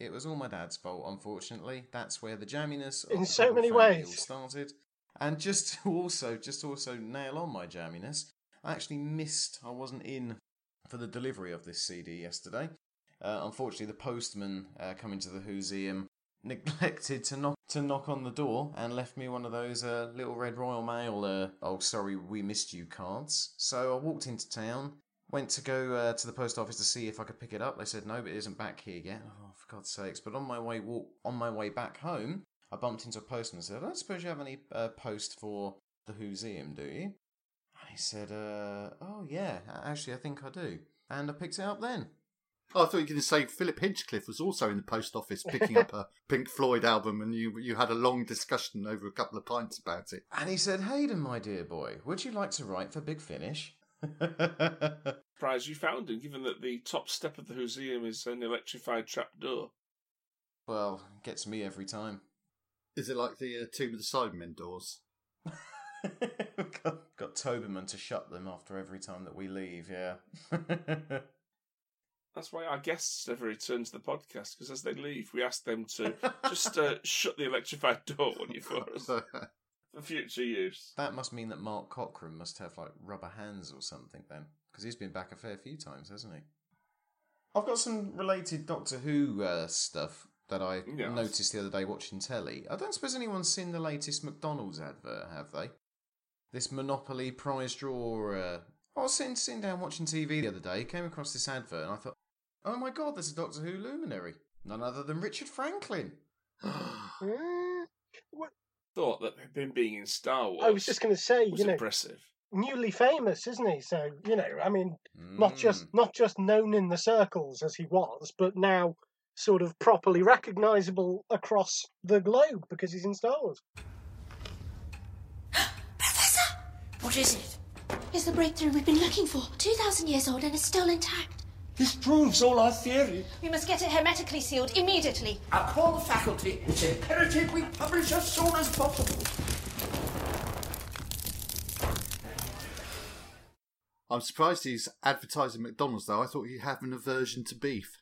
It was all my dad's fault, unfortunately. That's where the jamminess of In the so Puggle many family ways. all started. And just to also nail on my jamminess, I actually missed, I wasn't in for the delivery of this CD yesterday. Unfortunately, the postman coming to the Whoseum neglected to knock on the door and left me one of those little Red Royal Mail, oh sorry we missed you cards. So I walked into town, went to go to the post office to see if I could pick it up. They said no, but it isn't back here yet. Oh, for God's sakes. But on my way back home, I bumped into a postman and said, I don't suppose you have any post for the Whoseum, do you? And he said, oh yeah, actually I think I do. And I picked it up then. Oh, I thought you were going to say Philip Hinchcliffe was also in the post office picking up a Pink Floyd album, and you had a long discussion over a couple of pints about it. And he said, Hayden, my dear boy, would you like to write for Big Finish? Surprised you found him, given that the top step of the Whoseum is an electrified trapdoor. Well, it gets me every time. Is it like the Tomb of the Cybermen doors? got Toberman to shut them after every time that we leave, yeah. That's why our guests never return to the podcast, because as they leave, we ask them to just shut the electrified door on you for us, for future use. That must mean that Mark Cochran must have, like, rubber hands or something, then, because he's been back a fair few times, hasn't he? I've got some related Doctor Who stuff that I noticed the other day watching telly. I don't suppose anyone's seen the latest McDonald's advert, have they? This Monopoly prize draw. I was sitting down watching TV the other day, came across this advert, and I thought, oh my God, there's a Doctor Who luminary. None other than Richard Franklin. Thought that him being in Star Wars. I was just going to say, was impressive. Newly famous, isn't he? So, I mean, not just known in the circles as he was, but now sort of properly recognisable across the globe because he's in Star Wars. Professor! What is it? It's the breakthrough we've been looking for. 2,000 years old and it's still intact. This proves all our theory. We must get it hermetically sealed immediately. I'll call the faculty. It's imperative we publish as soon as possible. I'm surprised he's advertising McDonald's, though. I thought he'd have an aversion to beef.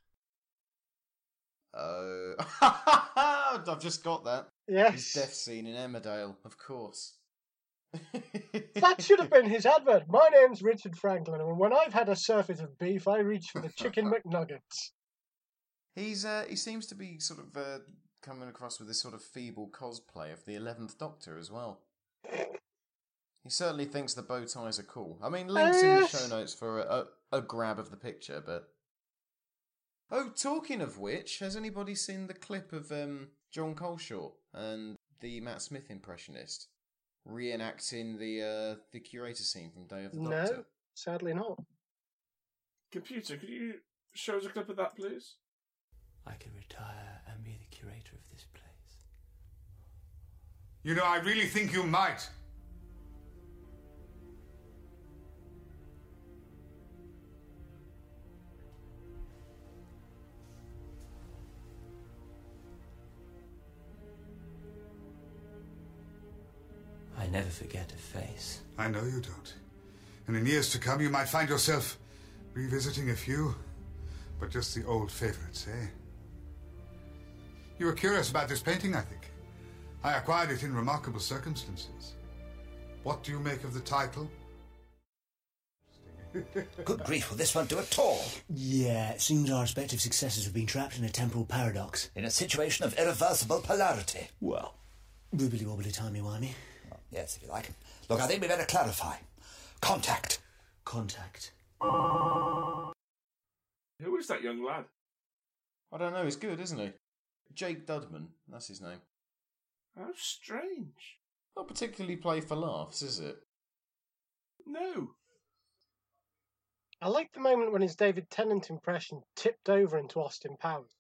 I've just got that. Yes. His death scene in Emmerdale, of course. That should have been his advert. My name's Richard Franklin, and when I've had a surfeit of beef, I reach for the chicken McNuggets. He seems to be sort of coming across with this sort of feeble cosplay of the 11th Doctor as well. He certainly thinks the bow ties are cool. I mean, links in the show notes for a grab of the picture, but... Oh, talking of which, has anybody seen the clip of John Coleshaw and the Matt Smith impressionist reenacting the curator scene from Day of the Doctor? No, sadly not. Computer, could you show us a clip of that, please? I can retire and be the curator of this place. You know, I really think you might. I never forget a face. I know you don't. And in years to come, you might find yourself revisiting a few, but just the old favorites, eh? You were curious about this painting, I think. I acquired it in remarkable circumstances. What do you make of the title? Good grief, will this one do at all? Yeah, it seems our respective successors have been trapped in a temporal paradox. In a situation of irreversible polarity. Well, wibbly-wobbly, timey-wimey. Yes, if you like. Look, I think we better clarify. Contact. Contact. Who is that young lad? I don't know, he's good, isn't he? Jake Dudman, that's his name. How strange. Not particularly play for laughs, is it? No. I like the moment when his David Tennant impression tipped over into Austin Powers.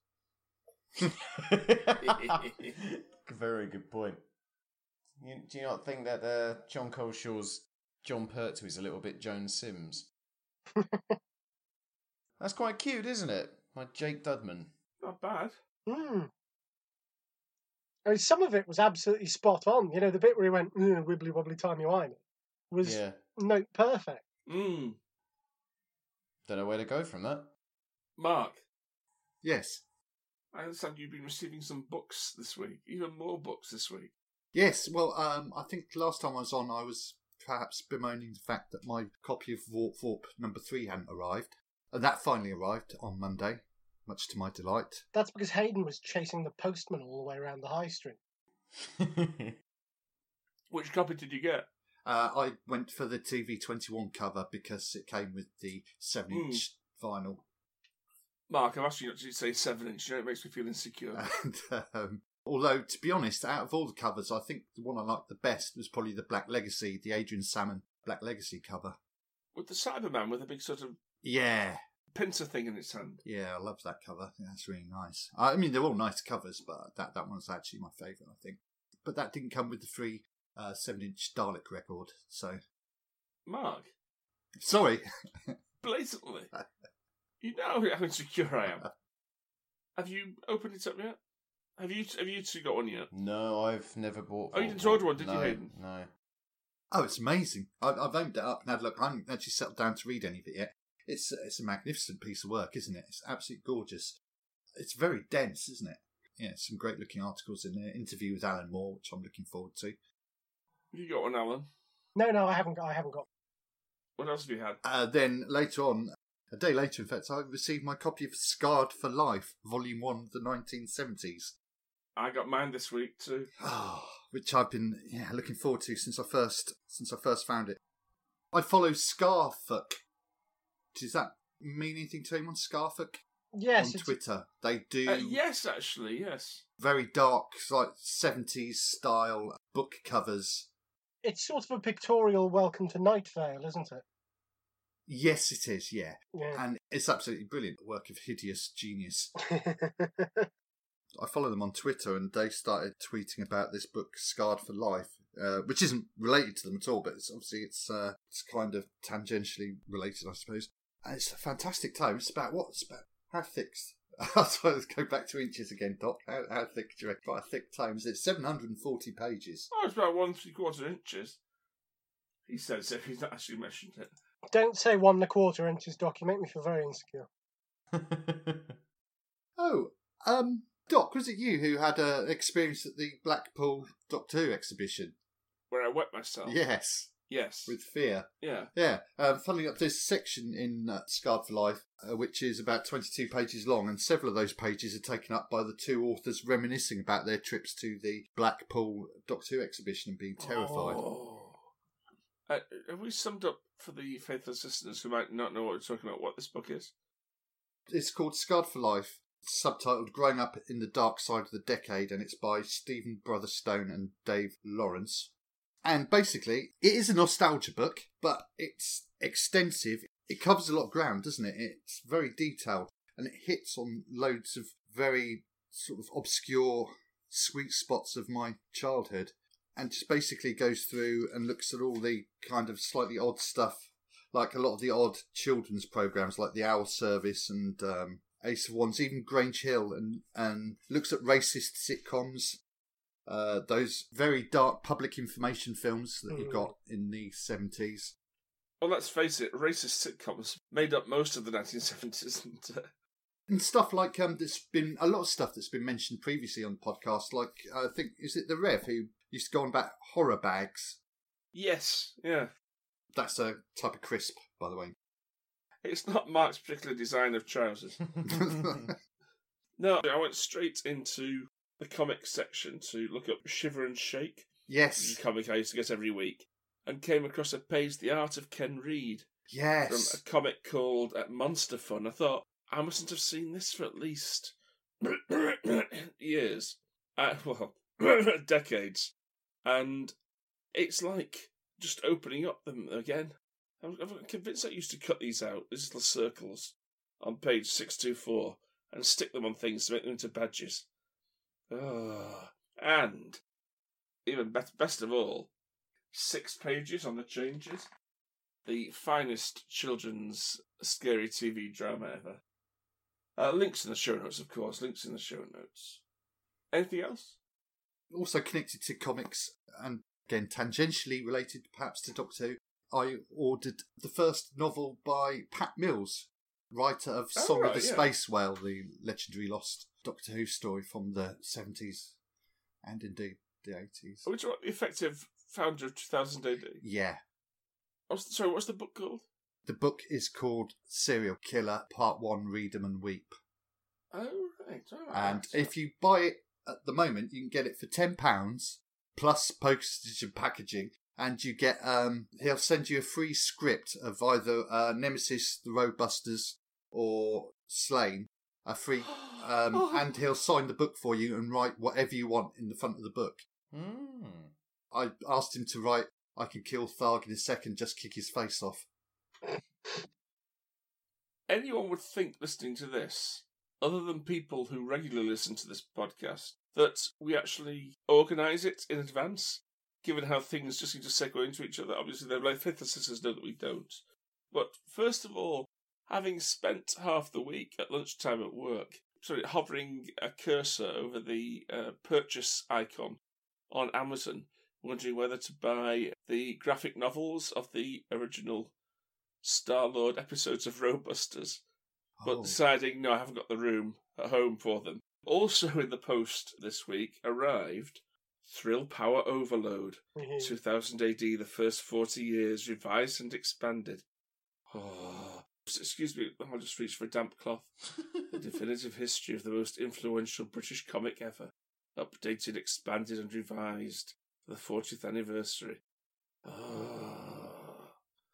Very good point. Do you not think that John Coleshaw's John Pertwee is a little bit Joan Sims? That's quite cute, isn't it? Like Jake Dudman. Not bad. I mean, some of it was absolutely spot on. You know, the bit where he went, wibbly wobbly timey wimey was note perfect. Don't know where to go from that. Mark. Yes. I understand you've been receiving some books this week, even more books this week. Yes, well, I think last time I was on, I was perhaps bemoaning the fact that my copy of Vorp number 3 hadn't arrived. And that finally arrived on Monday, much to my delight. That's because Hayden was chasing the postman all the way around the high street. Which copy did you get? I went for the TV21 cover because it came with the 7-inch vinyl. Mark, I've asked you not to say 7-inch. You know, it makes me feel insecure. And, although, to be honest, out of all the covers, I think the one I liked the best was probably the Black Legacy, the Adrian Salmon Black Legacy cover. With the Cyberman with a big sort of pincer thing in its hand. Yeah, I love that cover. Yeah, it's really nice. I mean, they're all nice covers, but that one's actually my favourite, I think. But that didn't come with the free 7-inch Dalek record, so... Mark? Sorry. Blatantly. You know how insecure I am. Have you opened it up yet? Have you two got one yet? No, I've never bought. Oh, you didn't order one, did you, Hayden? No. Oh, it's amazing. I've opened it up and had a look. I haven't actually settled down to read any of it yet. It's a magnificent piece of work, isn't it? It's absolutely gorgeous. It's very dense, isn't it? Yeah, some great looking articles in there. Interview with Alan Moore, which I'm looking forward to. Have you got one, Alan? No, I haven't got. What else have you had? Then later on, a day later, in fact, I received my copy of Scarred for Life, Volume 1 of the 1970s. I got mine this week too. Which I've been looking forward to since I first found it. I follow Scarfuck. Does that mean anything to anyone? Scarfuck? Yes. On Twitter. They do... yes, actually, yes. Very dark, like 70s style book covers. It's sort of a pictorial Welcome to Night Vale, isn't it? Yes, it is, yeah. And it's absolutely brilliant. A work of hideous genius. I follow them on Twitter, and they started tweeting about this book, Scarred for Life, which isn't related to them at all, but it's kind of tangentially related, I suppose. And it's a fantastic tome. It's about how thick? I'll try to go back to inches again, Doc. How thick do you reckon? Quite a thick tome. It's 740 pages. Oh, it's about 1 3/4 inches. He says if he's not actually mentioned it. Don't say 1 1/4 inches, Doc. You make me feel very insecure. Doc, was it you who had an experience at the Blackpool Doctor Who exhibition? Where I wet myself? Yes. With fear. Yeah. Yeah. Funnily enough, there's a section in Scarred for Life, which is about 22 pages long, and several of those pages are taken up by the two authors reminiscing about their trips to the Blackpool Doctor Who exhibition and being terrified. Have we summed up for the faithless listeners who might not know what we're talking about what this book is? It's called Scarred for Life. It's subtitled Growing Up in the Dark Side of the Decade, and it's by Stephen Brotherstone and Dave Lawrence. And basically, it is a nostalgia book, but it's extensive. It covers a lot of ground, doesn't it? It's very detailed, and it hits on loads of very sort of obscure sweet spots of my childhood, and just basically goes through and looks at all the kind of slightly odd stuff, like a lot of the odd children's programmes, like The Owl Service and Ace of Wands, even Grange Hill, and looks at racist sitcoms. Those very dark public information films that you got in the 70s. Well, let's face it, racist sitcoms made up most of the 1970s. And stuff like, there's been a lot of stuff that's been mentioned previously on the podcast, like, I think, is it the Rev who used to go on about horror bags? Yes, yeah. That's a type of crisp, by the way. It's not Mark's particular design of trousers. No, I went straight into the comic section to look up Shiver and Shake. Yes. The comic I used to get every week. And came across a page, The Art of Ken Reed. Yes. From a comic called Monster Fun. I thought, I mustn't have seen this for at least years. Decades. And it's like just opening up them again. I'm convinced I used to cut these out, these little circles, on page 624, and stick them on things to make them into badges. And, even best of all, 6 pages on the changes. The finest children's scary TV drama ever. Links in the show notes, of course. Links in the show notes. Anything else? Also connected to comics, and again, tangentially related perhaps to Doctor Who, I ordered the first novel by Pat Mills, writer of Song right, of the yeah. Space Whale, the legendary lost Doctor Who story from the 70s and indeed the 80s. Which one? The effective founder of 2000 AD? Yeah. Sorry, what's the book called? The book is called Serial Killer, Part 1, Read 'em and Weep. Oh, right. All right. And if you buy it at the moment, you can get it for £10 plus postage and packaging. And you get, he'll send you a free script of either Nemesis, the Roadbusters, or Slain. A free, and he'll sign the book for you and write whatever you want in the front of the book. I asked him to write, I can kill Tharg in a second, just kick his face off. Anyone would think, listening to this, other than people who regularly listen to this podcast, that we actually organise it in advance, given how things just seem to segue into each other. Obviously, their faithful sisters know that we don't. But first of all, having spent half the week at lunchtime at work, hovering a cursor over the purchase icon on Amazon, wondering whether to buy the graphic novels of the original Star-Lord episodes of Roadbusters, but deciding, no, I haven't got the room at home for them. Also in the post this week arrived Thrill Power Overload, 2000 AD, the first 40 years, revised and expanded. Oh, excuse me, I'll just reach for a damp cloth. The definitive history of the most influential British comic ever. Updated, expanded and revised for the 40th anniversary. Oh,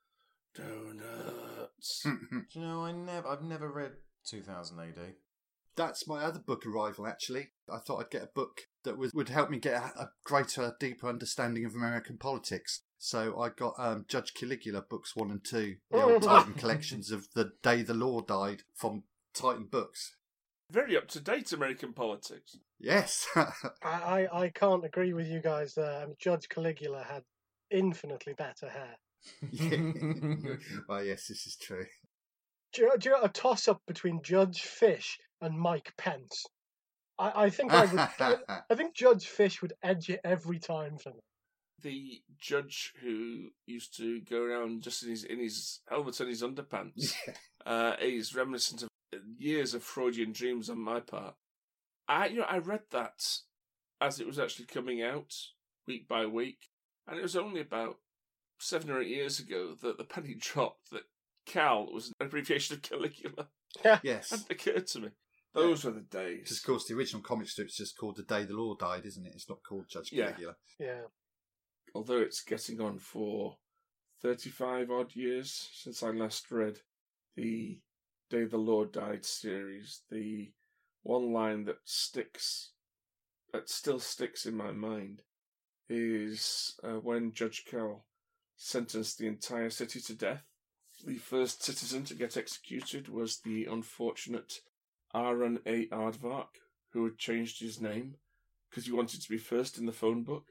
donuts. Do you know, I've never read 2000 AD. That's my other book arrival, actually. I thought I'd get a book that would help me get a greater, deeper understanding of American politics. So I got Judge Caligula books 1 and 2, the old Titan collections of The Day the Law Died from Titan Books. Very up-to-date American politics. Yes. I can't agree with you guys there. I mean, Judge Caligula had infinitely better hair. Well, yes, this is true. Do you know a toss-up between Judge Fish and Mike Pence? I think I would. I think Judge Fish would edge it every time for me. The judge who used to go around just in his helmet and his underpants is reminiscent of years of Freudian dreams on my part. I read that as it was actually coming out week by week, and it was only about 7 or 8 years ago that the penny dropped that Cal was an abbreviation of Caligula. Yes. Hadn't occurred to me. Those were the days. Because, of course, the original comic strip's just called The Day the Law Died, isn't it? It's not called Judge Caligula. Yeah. Although it's getting on for 35 odd years since I last read the Day the Law Died series, the one line that still sticks in my mind, is when Judge Cal sentenced the entire city to death. The first citizen to get executed was the unfortunate Aaron A. Aardvark, who had changed his name because he wanted to be first in the phone book.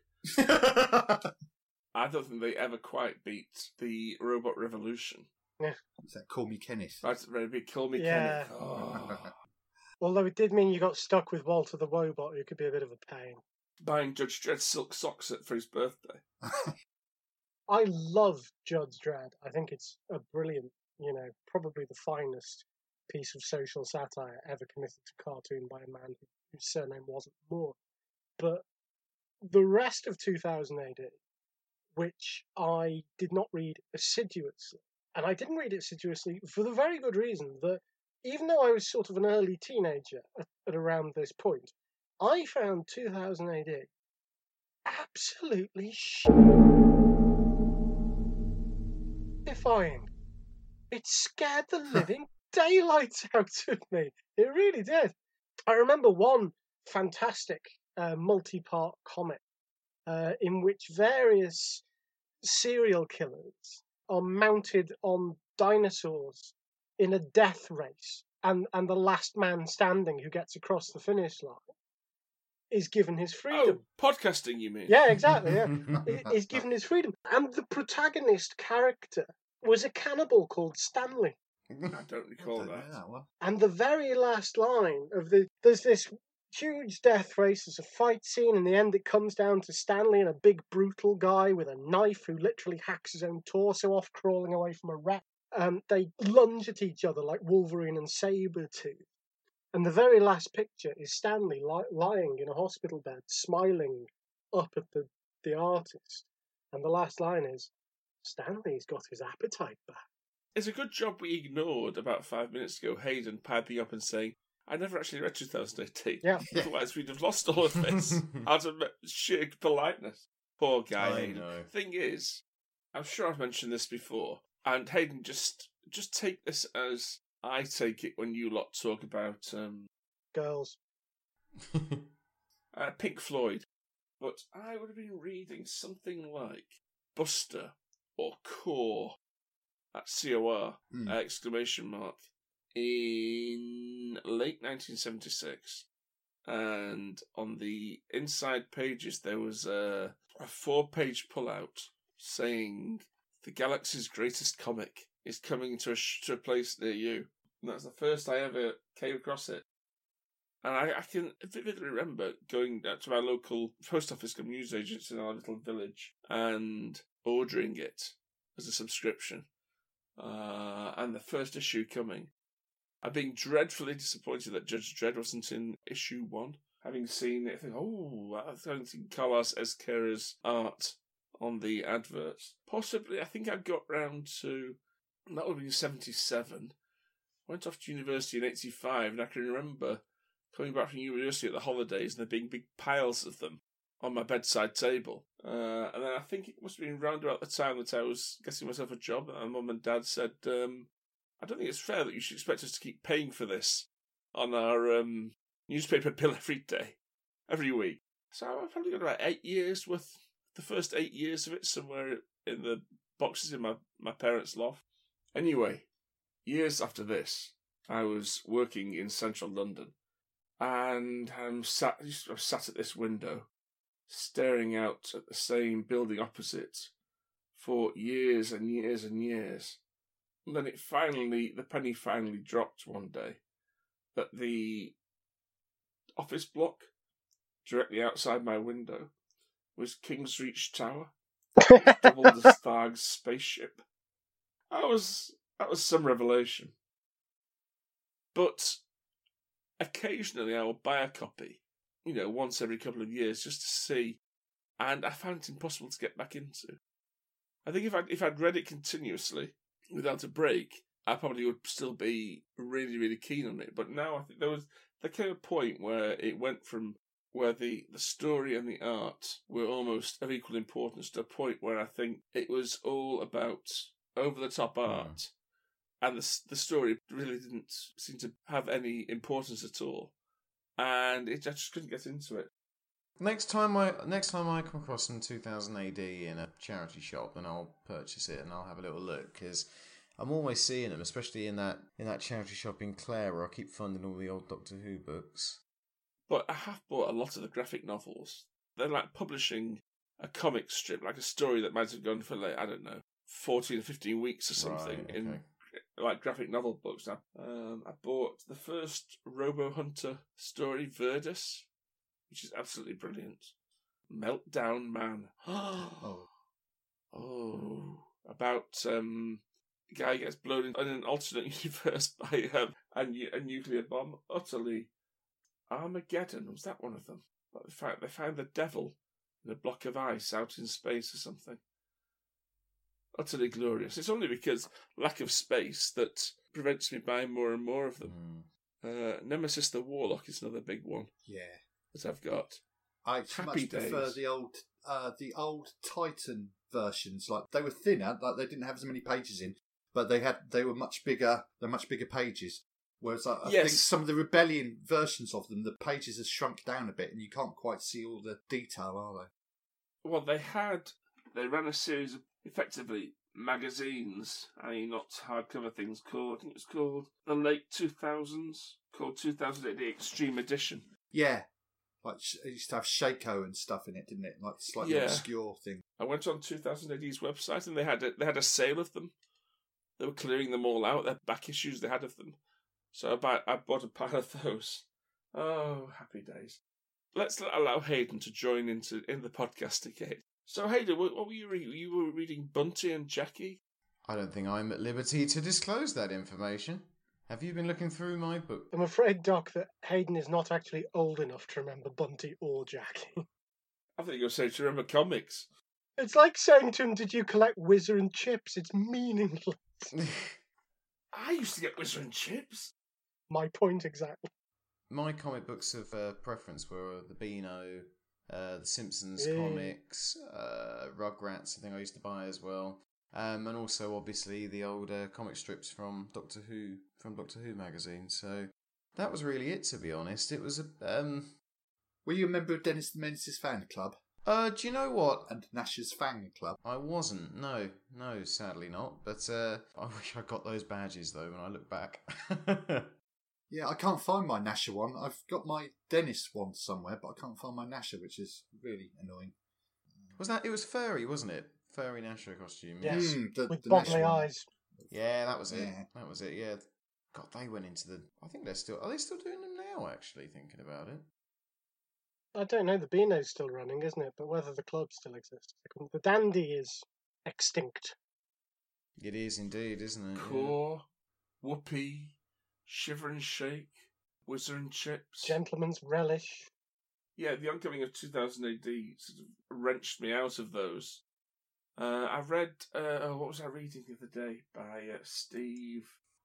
I don't think they ever quite beat the Robot Revolution. Yeah. Is that Call Me Kenneth? Right at the very big Call Me Yeah. Kenneth. Oh. Although it did mean you got stuck with Walter the Wobot, who could be a bit of a pain. Buying Judge Dredd's silk socks for his birthday. I love Judge Dredd. I think it's a brilliant, probably the finest piece of social satire ever committed to cartoon by a man whose surname wasn't Moore. But the rest of 2000 AD, which I did not read assiduously, and I didn't read it assiduously for the very good reason that even though I was sort of an early teenager at around this point, I found 2000 AD absolutely terrifying. It scared the living daylights out of me. It really did. I remember one fantastic multi-part comic in which various serial killers are mounted on dinosaurs in a death race, and the last man standing who gets across the finish line is given his freedom. Oh, podcasting, you mean? Yeah, exactly, yeah. Is given his freedom. And the protagonist character was a cannibal called Stanley. I don't recall that. one. And the very last line of there's this huge death race, there's a fight scene, in the end it comes down to Stanley and a big brutal guy with a knife who literally hacks his own torso off, crawling away from a rat. they lunge at each other like Wolverine and Sabretooth. And the very last picture is Stanley lying in a hospital bed, smiling up at the artist. And the last line is, Stanley's got his appetite back. It's a good job we ignored about 5 minutes ago Hayden piping up and saying, I never actually read 2018. Yeah. Otherwise we'd have lost all of this out of sheer politeness. Poor guy, I Hayden. know. Thing is, I'm sure I've mentioned this before, and Hayden, just take this as I take it when you lot talk about girls. Pink Floyd. But I would have been reading something like Buster or Core, at COR, exclamation mark, in late 1976. And on the inside pages there was a 4-page pullout saying the galaxy's greatest comic is coming to a place near you. And that's the first I ever came across it. And I can vividly remember going to my local post office newsagents in our little village and ordering it as a subscription. And the first issue coming. I'm being dreadfully disappointed that Judge Dredd wasn't in issue 1. Having seen it, I think, I've seen Carlos Ezquerra's art on the adverts. Possibly, I think I got round to, that would have been 77. Went off to university in 85, and I can remember coming back from university at the holidays and there being big piles of them on my bedside table. And then I think it must have been round about the time that I was getting myself a job, and my mum and dad said, I don't think it's fair that you should expect us to keep paying for this on our newspaper bill every week. So I've probably got about 8 years worth, the first 8 years of it somewhere in the boxes in my parents' loft. Anyway, years after this, I was working in central London, and I'm sat at this window, staring out at the same building opposite for years and years and years. And then the penny finally dropped one day that the office block directly outside my window was Kingsreach Tower, double the Starg's spaceship. That was some revelation. But occasionally I will buy a copy, once every couple of years just to see, and I found it impossible to get back into. I think if I'd read it continuously without a break, I probably would still be really, really keen on it. But now I think there came a point where it went from where the story and the art were almost of equal importance to a point where I think it was all about over-the-top art. And the story really didn't seem to have any importance at all. And I just couldn't get into it. Next time I come across some 2000 AD in a charity shop, then I'll purchase it and I'll have a little look, because I'm always seeing them, especially in that charity shop in Clare where I keep finding all the old Doctor Who books. But I have bought a lot of the graphic novels. They're like publishing a comic strip, like a story that might have gone for, 14 or 15 weeks or something, Right, okay. in like graphic novel books. I bought the first Robo Hunter story, Verdus, which is absolutely brilliant. Meltdown Man. About a guy gets blown in an alternate universe by a nuclear bomb. Utterly. Armageddon, was that one of them? They found the devil in a block of ice out in space or something. Utterly glorious. It's only because lack of space that prevents me buying more and more of them. Nemesis the Warlock is another big one. Yeah. That I've got. I Happy much prefer Days. the old Titan versions. Like, they were thinner, like they didn't have as many pages in, but they were much bigger. They're much bigger pages. Whereas I think some of the Rebellion versions of them, the pages have shrunk down a bit, and you can't quite see all the detail, are they? Well, they ran a series of effectively magazines, i.e. not hardcover things, I think it was called the late 2000s, called 2000 AD Extreme Edition. Yeah. Like, it used to have Shaco and stuff in it, didn't it? Like, slightly obscure thing. I went on 2000 AD's website and they had a sale of them. They were clearing them all out, their back issues they had of them. So I bought a pile of those. Oh, happy days. Let's allow Hayden to join in the podcast again. So Hayden, what were you reading? You were reading Bunty and Jackie? I don't think I'm at liberty to disclose that information. Have you been looking through my book? I'm afraid, Doc, that Hayden is not actually old enough to remember Bunty or Jackie. I think you're saying to remember comics. It's like saying to him, did you collect Whizzer and Chips? It's meaningless. I used to get Whizzer and Chips. My point exactly. My comic books of preference were the Beano, the Simpsons Yeah. comics, Rugrats, I think I used to buy as well. And also, obviously, the old comic strips from Doctor Who magazine. So that was really it, to be honest. It was a... Were you a member of Dennis the Menace's fan club? Do you know what? And Nash's fan club? I wasn't. No, sadly not. But I wish I got those badges, though, when I look back. Yeah, I can't find my Nasher one. I've got my Dennis one somewhere, but I can't find my Nasher, which is really annoying. It was furry, wasn't it? Furry Nasher costume. Yes, the with Nash boggly one. eyes. Yeah, that was it. Yeah. That was it, yeah. God, they went into the... I think they're still... Are they still doing them now, actually, thinking about it? I don't know, the Beano's still running, isn't it? But whether the club still exists. The Dandy is extinct. It is indeed, isn't it? Core, Whoopee, Shiver and Shake, Whizzer and Chips. Gentleman's Relish. Yeah, the oncoming of 2000 AD sort of wrenched me out of those. I read, what was I reading the other day by Steve?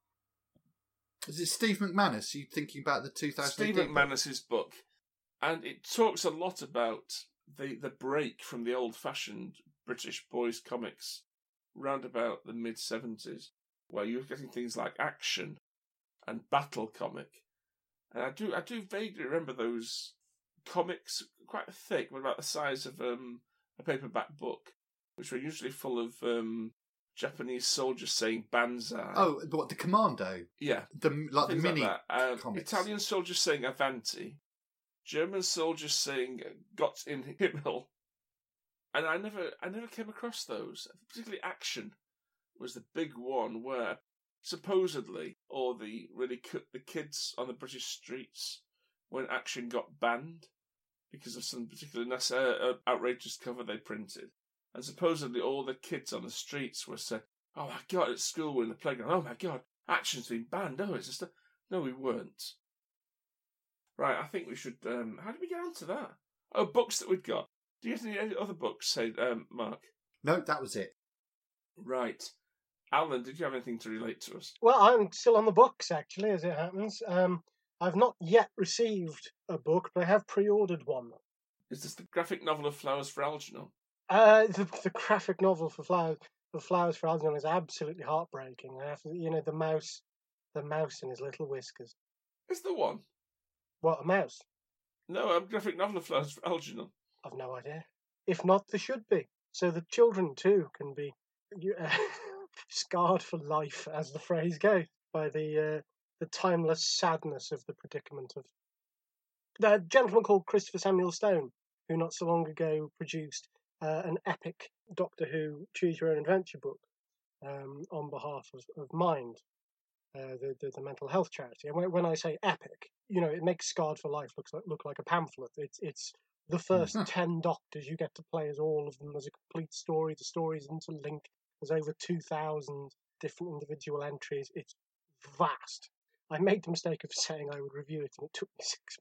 Is it Steve McManus? Are you thinking about the 2000 Steve AD? McManus's book. And it talks a lot about the break from the old-fashioned British boys' comics round about the mid-70s, where you were getting things like Action and Battle comic. And I do vaguely remember those comics, quite thick, but about the size of a paperback book, which were usually full of Japanese soldiers saying Banzai. Oh, what, the Commando? Yeah. The Things mini like that. comics. Italian soldiers saying Avanti. German soldiers saying Gott in Himmel. And I never came across those. Particularly Action was the big one where supposedly all the kids on the British streets when Action got banned because of some particular outrageous cover they printed. And supposedly all the kids on the streets were saying, oh my God, at school we're in the playground, oh my God, Action's been banned. Oh, it's just No, we weren't. Right, I think we should... how did we get onto that? Oh, books that we'd got. Do you have any other books, say, Mark? No, that was it. Right. Alan, did you have anything to relate to us? Well, I'm still on the books, actually, as it happens. I've not yet received a book, but I have pre-ordered one. Is this the graphic novel of Flowers for Algernon? The graphic novel for Flowers for Algernon is absolutely heartbreaking. I have to, the mouse in his little whiskers. Is the one? What, a mouse? No, graphic novel of Flowers for Algernon. I've no idea. If not, there should be. So the children, too, can be scarred for life, as the phrase goes, by the timeless sadness of the predicament of the gentleman called Christopher Samuel Stone, who not so long ago produced an epic Doctor Who Choose Your Own Adventure book on behalf of Mind, the mental health charity. And when I say epic, it makes Scarred for Life look like a pamphlet. It's the first 10 Doctors. You get to play as all of them as a complete story. The stories interlink. There's over 2,000 different individual entries. It's vast. I made the mistake of saying I would review it, and it took me 6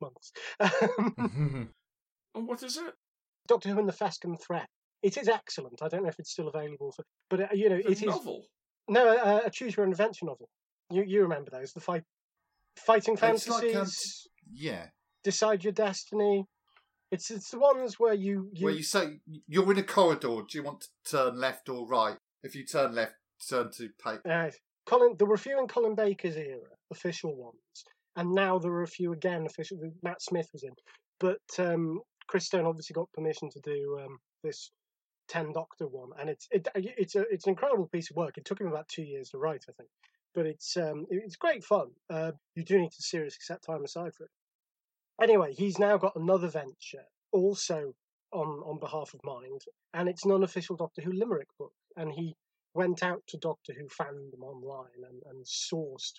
months. And what is it? Doctor Who and the Fescom Threat. It is excellent. I don't know if it's still available, but it is novel. No, a Choose Your Own Adventure novel. You remember those? The fighting fantasies. Like, Decide Your Destiny. It's the ones where where you say you're in a corridor. Do you want to turn left or right? If you turn left, turn to page. There were a few in Colin Baker's era, official ones, and now there are a few again official. Matt Smith was in, but Chris Stone obviously got permission to do this 10 Doctor one, and it's an incredible piece of work. It took him about 2 years to write, I think, but it's great fun. You do need to seriously set time aside for it. Anyway, he's now got another venture, also on behalf of Mind, and it's an unofficial Doctor Who limerick book, and he went out to Doctor Who fandom online and sourced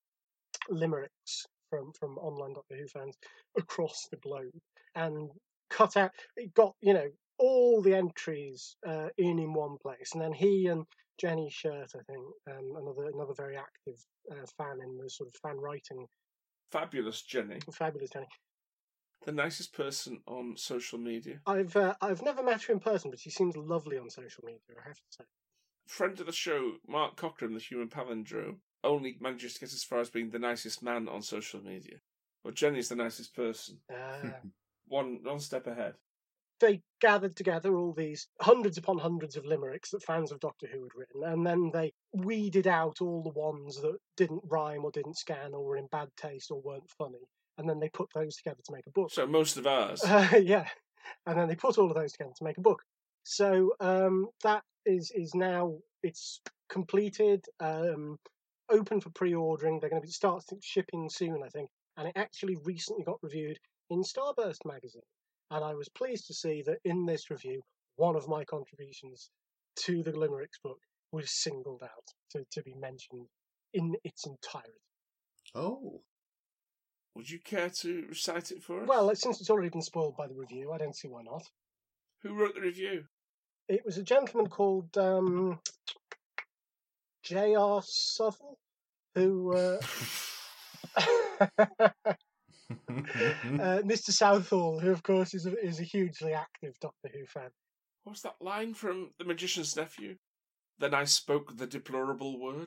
limericks from online Doctor Who fans across the globe, and got all the entries in one place, and then he and Jenny Shirt, I think, another very active fan in the sort of fan writing. Fabulous Jenny. Fabulous Jenny. The nicest person on social media. I've never met her in person, but she seems lovely on social media, I have to say. Friend of the show, Mark Cochran, the human palindrome, only manages to get as far as being the nicest man on social media. But Jenny's the nicest person. One step ahead. They gathered together all these hundreds upon hundreds of limericks that fans of Doctor Who had written, and then they weeded out all the ones that didn't rhyme or didn't scan or were in bad taste or weren't funny, and then they put those together to make a book. So most of ours. Yeah. And then they put all of those together to make a book. So that is now, it's completed, open for pre-ordering. They're going to start shipping soon, I think. And it actually recently got reviewed in Starburst magazine. And I was pleased to see that in this review, one of my contributions to the Limericks book was singled out to be mentioned in its entirety. Oh. Would you care to recite it for us? Well, since it's already been spoiled by the review, I don't see why not. Who wrote the review? It was a gentleman called J.R. Southall, who... Mr. Southall, who of course is a hugely active Doctor Who fan. What's that line from The Magician's Nephew? Then I spoke the deplorable word.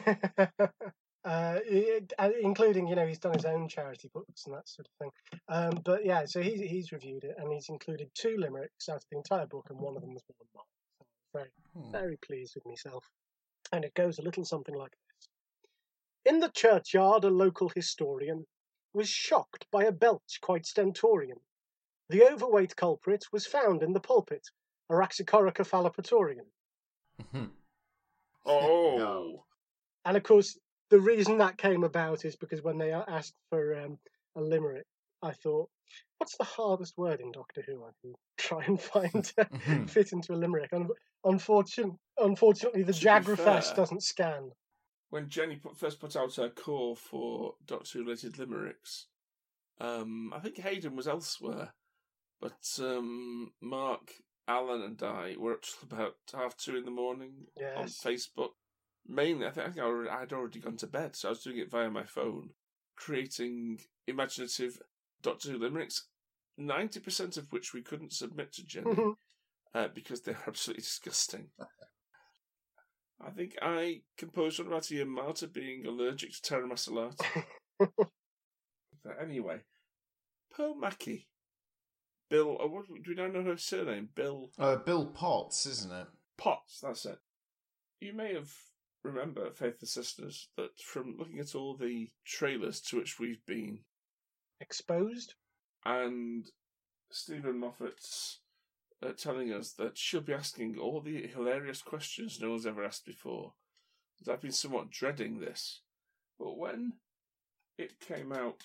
Including, he's done his own charity books and that sort of thing. But yeah, so he's reviewed it, and he's included 2 limericks out of the entire book, and one of them was one of mine. So I'm very pleased with myself. And it goes a little something like this. In the churchyard, a local historian was shocked by a belch quite stentorian. The overweight culprit was found in the pulpit, Araxicorica fallopatorian. Oh. No. And of course, the reason that came about is because when they asked for a limerick, I thought, what's the hardest word in Doctor Who I can try and find fit into a limerick? And unfortunately, the Jagrafest doesn't scan. When Jenny first put out her call for Doctor Who-related limericks, I think Hayden was elsewhere, but Mark, Alan and I were up till about 2:30 in the morning on Facebook. Mainly, I think I'd already gone to bed, so I was doing it via my phone, creating imaginative Doctor Who limericks, 90% of which we couldn't submit to Jenny because they're absolutely disgusting. I think I composed one about Ian Marter being allergic to Terra Masalata. Anyway, Pearl Mackie. Bill, do we now know her surname? Bill Potts, isn't it? Potts, that's it. You may have remember, Faithless Sisters, that from looking at all the trailers to which we've been exposed, and Stephen Moffat's telling us that she'll be asking all the hilarious questions no one's ever asked before. I've been somewhat dreading this, but when it came out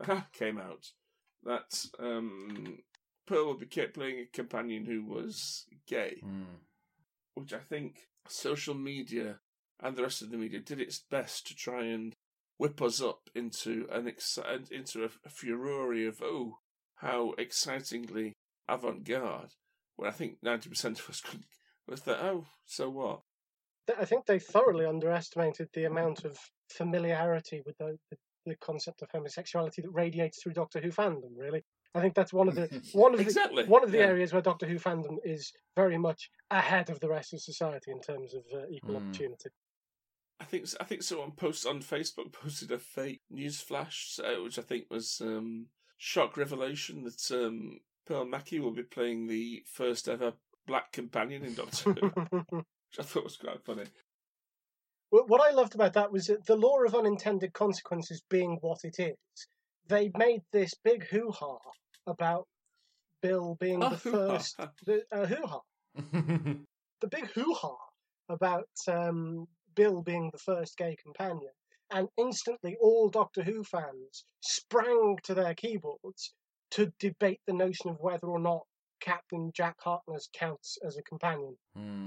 that Pearl would be playing a companion who was gay, which I think social media and the rest of the media did its best to try and whip us up into a furore of how excitingly avant-garde. When I think 90% of us was that, so what? I think they thoroughly underestimated the amount of familiarity with the concept of homosexuality that radiates through Doctor Who fandom. Really, I think that's one of the areas where Doctor Who fandom is very much ahead of the rest of society in terms of equal opportunity. I think someone on Facebook posted a fake news flash, which I think was shock revelation that Pearl Mackie will be playing the first ever black companion in Doctor Who, which I thought was quite funny. Well, what I loved about that was that the law of unintended consequences being what it is, they made this big hoo-ha about Bill being the first... hoo-ha. The big hoo-ha about Bill being the first gay companion. And instantly all Doctor Who fans sprang to their keyboards to debate the notion of whether or not Captain Jack Harkness counts as a companion.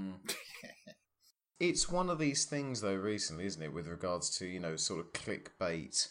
It's one of these things, though, recently, isn't it, with regards to, sort of clickbait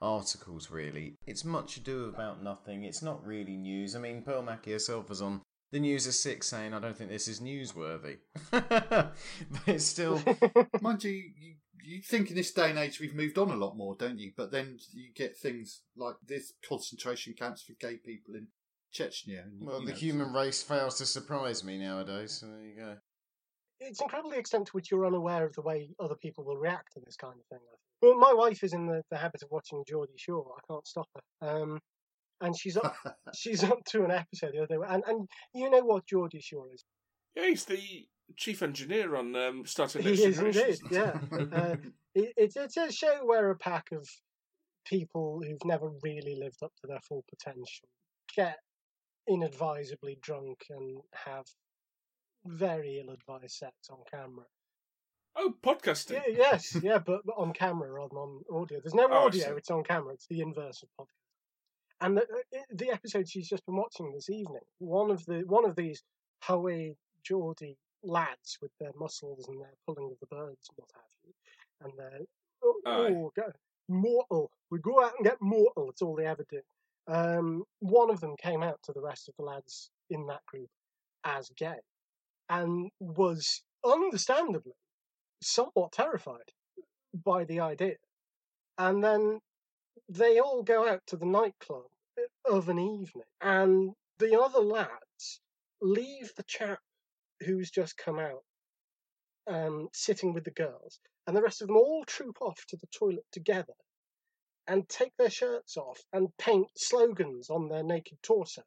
articles, really. It's much ado about nothing. It's not really news. I mean, Pearl Mackie herself was on the news is sick saying, I don't think this is newsworthy. But it's still... Mind you, you think in this day and age we've moved on a lot more, don't you? But then you get things like this concentration camps for gay people in Chechnya. And, well, the human race fails to surprise me nowadays, so there you go. It's incredible the extent to which you're unaware of the way other people will react to this kind of thing. Well, my wife is in the habit of watching Geordie Shore. I can't stop her. And she's up to an episode the other day. And you know what Geordie Shore is? Yeah, he's the chief engineer on Star Trek He Next is Generation. indeed, yeah. It's a show where a pack of people who've never really lived up to their full potential get inadvisably drunk and have very ill-advised sex on camera. Oh, podcasting. Yes, but on camera rather than on audio. There's no audio, it's on camera. It's the inverse of podcast. And the episode she's just been watching this evening, one of these Hawaii Geordie lads with their muscles and their pulling of the birds and what have you, and they're mortal. We go out and get mortal. It's all they ever do. One of them came out to the rest of the lads in that group as gay, and was understandably somewhat terrified by the idea. And then they all go out to the nightclub of an evening, and the other lads leave the chap who's just come out sitting with the girls, and the rest of them all troop off to the toilet together and take their shirts off and paint slogans on their naked torsos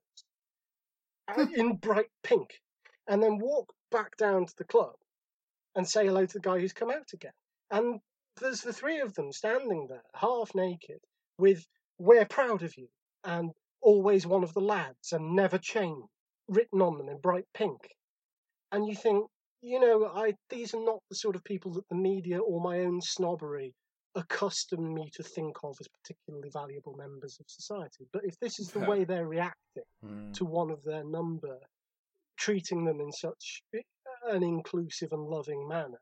in bright pink, and then walk back down to the club and say hello to the guy who's come out again. And there's the three of them standing there, half naked, with "We're proud of you" and "Always one of the lads" and "Never change" written on them in bright pink. And you think, these are not the sort of people that the media or my own snobbery accustom me to think of as particularly valuable members of society. But if this is the way they're reacting to one of their number, treating them in such an inclusive and loving manner,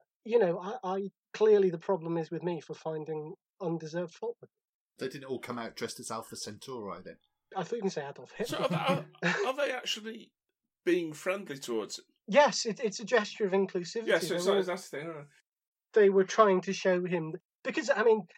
I clearly the problem is with me for finding undeserved fault with them. They didn't all come out dressed as Alpha Centauri then. I thought you can say Adolf Hitler. So are they actually being friendly towards it? Yes, it's a gesture of inclusivity. Yes, that's the thing. They were trying to show him... Because,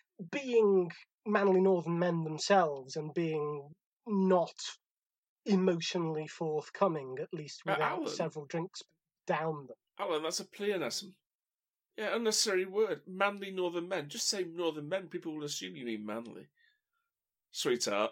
being manly northern men themselves and being not emotionally forthcoming, at least without several drinks down them. Alan, that's a pleonasm. Yeah, unnecessary word. Manly northern men. Just say northern men. People will assume you mean manly. Sweetheart.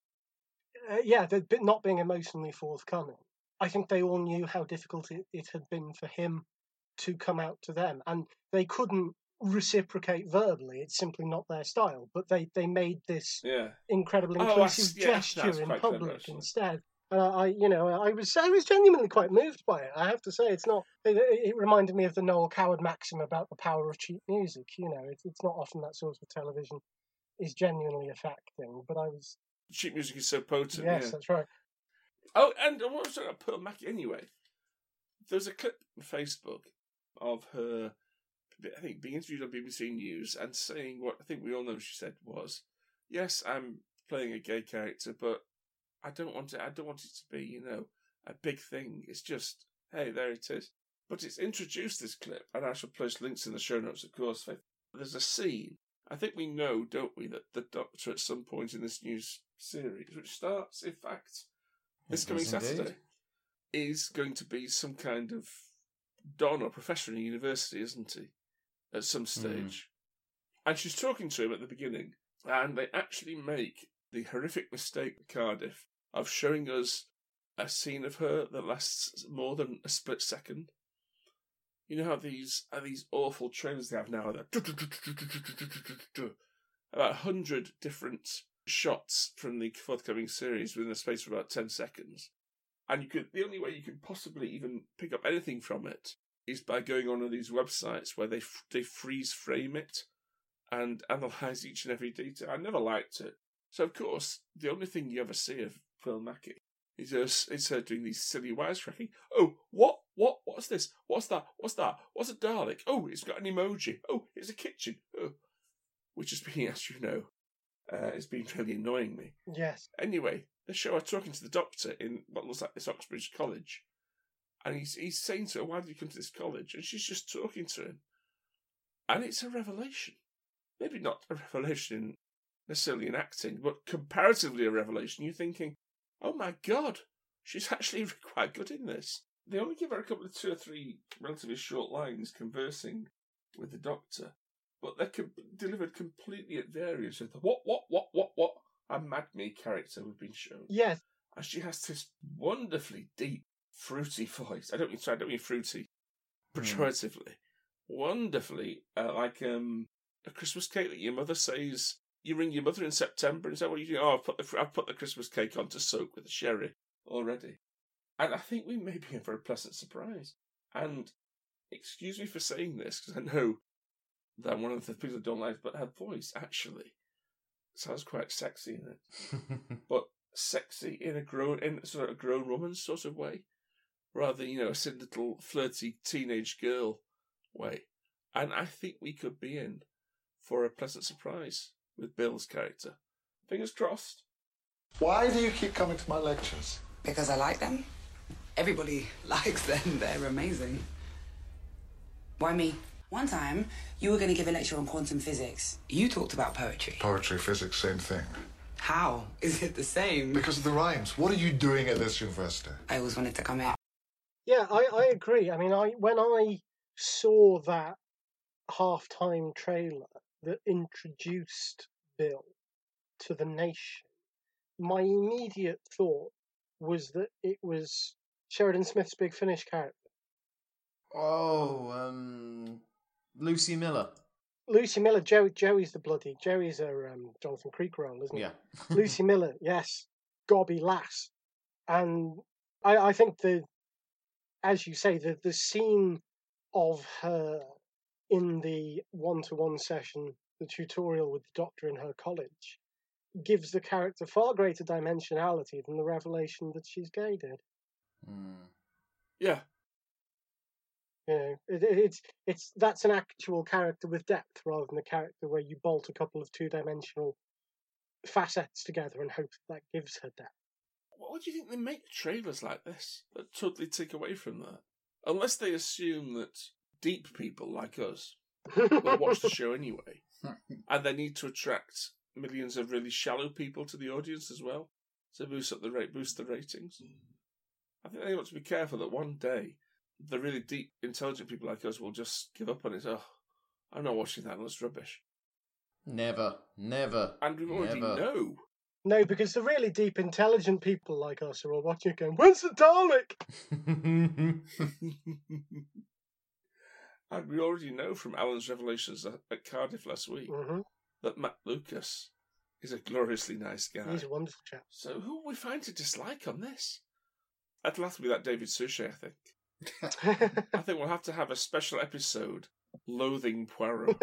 They're not being emotionally forthcoming. I think they all knew how difficult it had been for him to come out to them. And they couldn't reciprocate verbally. It's simply not their style. But they made this incredibly inclusive gesture in public instead. I was genuinely quite moved by it. I have to say, it reminded me of the Noel Coward maxim about the power of cheap music. It's not often that sort of television is genuinely affecting, but cheap music is so potent. Yes, that's right. Oh, and I want to talk about Pearl Mackie anyway. There's a clip on Facebook of her, I think, being interviewed on BBC News and saying what I think we all know she said was, "Yes, I'm playing a gay character, but I don't want it to be, a big thing. It's just, hey, there it is." But it's introduced this clip, and I shall post links in the show notes, of course. There's a scene. I think we know, don't we, that the Doctor at some point in this new series, which starts, in fact, this coming Saturday, is going to be some kind of Don or professor in a university, isn't he? At some stage. And she's talking to him at the beginning, and they actually make the horrific mistake with Cardiff of showing us a scene of her that lasts more than a split second. You know how these awful trailers they have now are about 100 different shots from the forthcoming series within a space of about 10 seconds. And the only way you can possibly even pick up anything from it is by going on these websites where they freeze frame it and analyse each and every detail. I never liked it. So, of course, the only thing you ever see of Pearl Mackie is her doing these silly wisecracking. Oh, what's this? What's that? What's that? What's a Dalek? Oh, it's got an emoji. Oh, it's a kitchen. Oh. Which has been, as you know, has been really annoying me. Yes. Anyway, the show are talking to the Doctor in what looks like this Oxbridge College, And he's saying to her, why did you come to this college? And she's just talking to him. And it's a revelation. Maybe not a revelation necessarily in acting, but comparatively a revelation. You're thinking, oh my God, she's actually quite good in this. They only give her a couple of 2 or 3 relatively short lines conversing with the Doctor, but they're delivered completely at variance with the what, a Mad Me character we've been shown. Yes. And she has this wonderfully deep, fruity voice. I don't mean fruity, pejoratively. Wonderfully, like a Christmas cake that your mother says. You ring your mother in September and say, "What are you doing?" "Oh, I've put the Christmas cake on to soak with the sherry already." And I think we may be in for a pleasant surprise. And excuse me for saying this, because I know that I'm one of the people that don't like it, but her voice actually sounds quite sexy in it. But sexy in a sort of a grown woman sort of way, rather than, a silly little flirty teenage girl way. And I think we could be in for a pleasant surprise with Bill's character. Fingers crossed. Why do you keep coming to my lectures? Because I like them. Everybody likes them. They're amazing. Why me? One time, you were going to give a lecture on quantum physics. You talked about poetry. Poetry, physics, same thing. How? Is it the same? Because of the rhymes. What are you doing at this university? I always wanted to come in. Yeah, I agree. I mean, when I saw that half-time trailer that introduced Bill to the nation, my immediate thought was that it was Sheridan Smith's Big Finish character. Oh, Lucy Miller. Lucy Miller, Joey's a Jonathan Creek role, isn't he? Yeah. Lucy Miller, yes. Gobby Lass. And I think as you say, the scene of her in the one-to-one session, the tutorial with the Doctor in her college, gives the character far greater dimensionality than the revelation that she's gay did. Yeah. That's an actual character with depth rather than a character where you bolt a couple of 2-dimensional facets together and hope that gives her depth. Why do you think they make trailers like this that totally take away from that? Unless they assume that deep people like us will watch the show anyway, and they need to attract millions of really shallow people to the audience as well to boost the ratings. I think they want to be careful that one day the really deep, intelligent people like us will just give up on it. Oh, I'm not watching that. That's rubbish. Never. And we already know. No, because the really deep, intelligent people like us are all watching it going, "Where's the Dalek?" And we already know from Alan's revelations at Cardiff last week that Matt Lucas is a gloriously nice guy. He's a wonderful chap. So who will we find to dislike on this? It'll have to be that David Suchet, I think. I think we'll have to have a special episode, Loathing Poirot.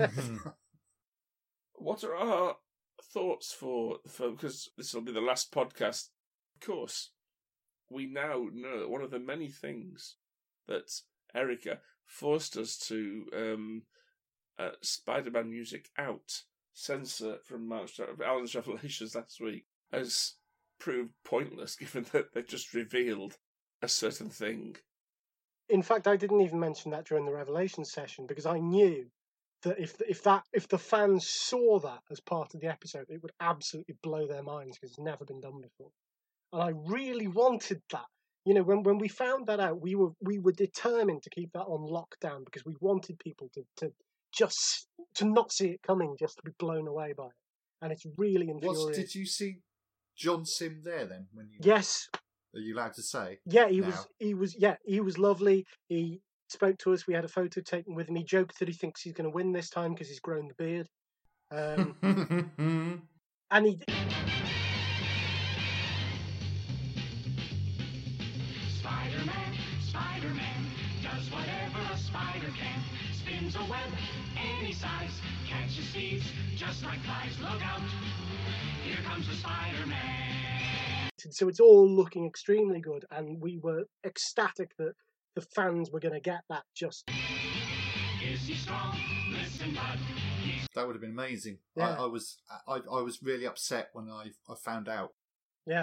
What are our thoughts for because this will be the last podcast? Of course, we now know that one of the many things that Erica forced us to Spider-Man music out, censor from Alan's revelations last week, has proved pointless, given that they've just revealed a certain thing. In fact, I didn't even mention that during the revelation session because I knew that if the fans saw that as part of the episode, it would absolutely blow their minds because it's never been done before. And I really wanted that. When we found that out, we were determined to keep that on lockdown because we wanted people to not see it coming, just to be blown away by it. And it's really infuriating. Did you see John Sim there then? Yes. Are you allowed to say? Yeah, he was lovely. He spoke to us. We had a photo taken with him. He joked that he thinks he's going to win this time because he's grown the beard. And he. Spider-Man does whatever a spider can. Spins a web any size, catches thieves just like flies. Look out, here comes the Spider-Man. So it's all looking extremely good, and we were ecstatic that the fans were going to get that just. Is he strong? Listen, bud. That would have been amazing. Yeah. I was really upset when I found out. Yeah.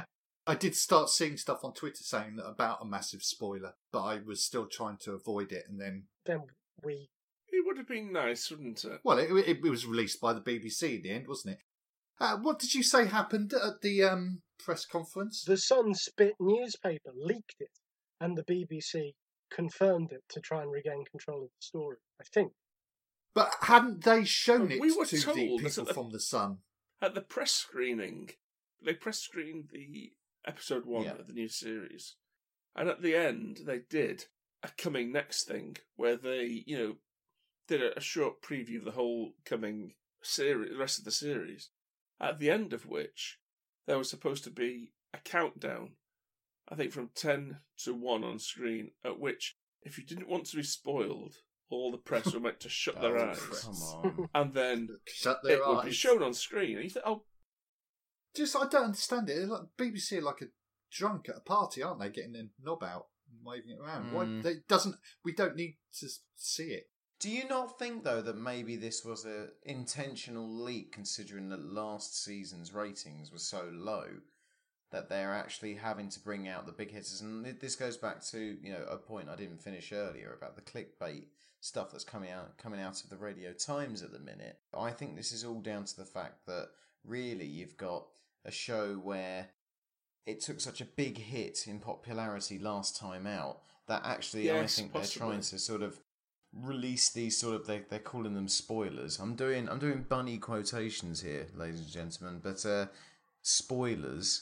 I did start seeing stuff on Twitter saying that about a massive spoiler, but I was still trying to avoid it, and then we... It would have been nice, wouldn't it? Well, it was released by the BBC in the end, wasn't it? What did you say happened at the press conference? The Sun Spit newspaper leaked it, and the BBC confirmed it to try and regain control of the story, I think. But hadn't they shown it We were to the told people from the Sun? At the press screening, they press screened the episode 1 of the new series. And at the end, they did a coming next thing where they, did a short preview of the whole coming series, the rest of the series. At the end of which, there was supposed to be a countdown, I think from 10 to 1 on screen, at which, if you didn't want to be spoiled, all the press were meant to shut their eyes. Come on. And then shut their it would be eyes. shown on screen. And you think, I don't understand it. Like, BBC are like a drunk at a party, aren't they? Getting their knob out and waving it around. Why we don't need to see it. Do you not think, though, that maybe this was an intentional leak, considering that last season's ratings were so low, that they're actually having to bring out the big hitters? And this goes back to, a point I didn't finish earlier about the clickbait stuff that's coming out of the Radio Times at the minute. I think this is all down to the fact that really you've got a show where it took such a big hit in popularity last time out that actually I think they're trying to sort of release these sort of, they're calling them spoilers. I'm doing bunny quotations here, ladies and gentlemen, but spoilers.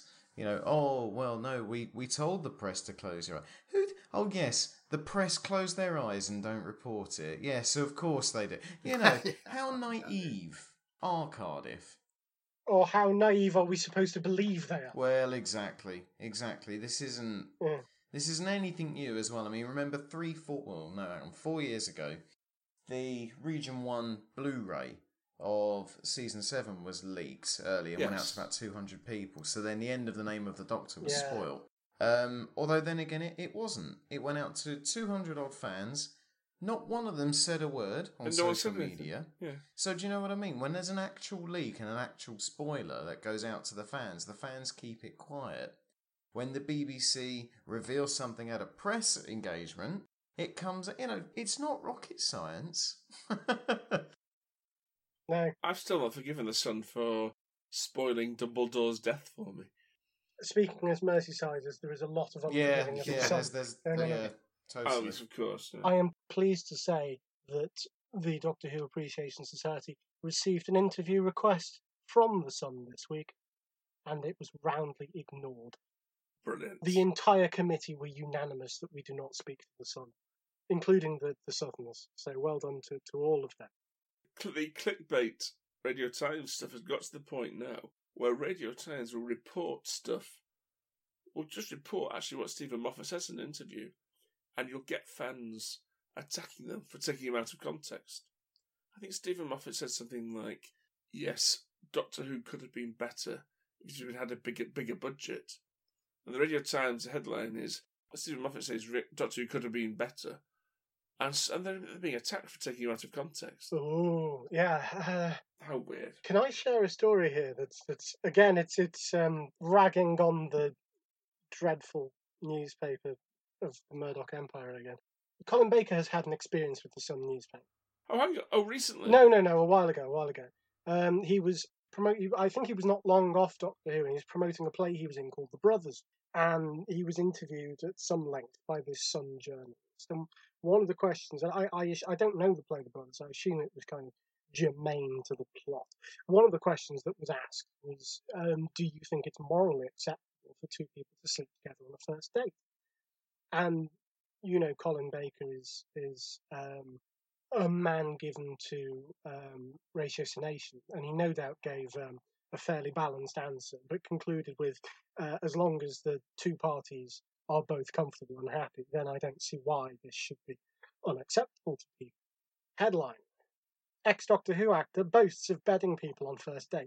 We told the press to close your eyes. Oh yes, the press close their eyes and don't report it. Yes, of course they do. How naive are Cardiff? Or how naive are we supposed to believe they are? Well, exactly. This isn't anything new as well. I mean, remember 4 years ago, the Region 1 Blu-ray of Season 7 was leaked early and went out to about 200 people. So then the end of The Name of the Doctor was spoiled. Although then again, it wasn't. It went out to 200 odd fans. Not one of them said a word on social media. Yeah. So do you know what I mean? When there's an actual leak and an actual spoiler that goes out to the fans keep it quiet. When the BBC reveals something at a press engagement, it comes, it's not rocket science. No. I've still not forgiven the Sun for spoiling Dumbledore's death for me. Speaking as Merseysiders, there is a lot of unforgiving of the Sun. Totally. Oh, yes, of course. Yeah. I am pleased to say that the Doctor Who Appreciation Society received an interview request from the Sun this week, and it was roundly ignored. Brilliant. The entire committee were unanimous that we do not speak to the Sun, including the Southerners. So well done to all of them. The clickbait Radio Times stuff has got to the point now where Radio Times will report stuff. Will just report actually what Stephen Moffat says in an interview, and you'll get fans attacking them for taking him out of context. I think Stephen Moffat said something like, yes, Doctor Who could have been better if you had a bigger budget. And the Radio Times headline is, Stephen Moffat says Doctor Who could have been better. And they're being attacked for taking him out of context. Oh, yeah. How weird. Can I share a story here that's again, it's ragging on the dreadful newspaper of the Murdoch Empire again. Colin Baker has had an experience with the Sun newspaper. Oh, recently? No, a while ago. He was I think he was not long off Doctor Who, and he was promoting a play he was in called The Brothers, and he was interviewed at some length by this Sun journalist. And one of the questions, and I don't know the play The Brothers, I assume it was kind of germane to the plot. One of the questions that was asked was, do you think it's morally acceptable for two people to sleep together on a first date? And, Colin Baker is a man given to ratiocination, and he no doubt gave a fairly balanced answer, but concluded with, as long as the two parties are both comfortable and happy, then I don't see why this should be unacceptable to people. Headline: ex-Doctor Who actor boasts of bedding people on first date.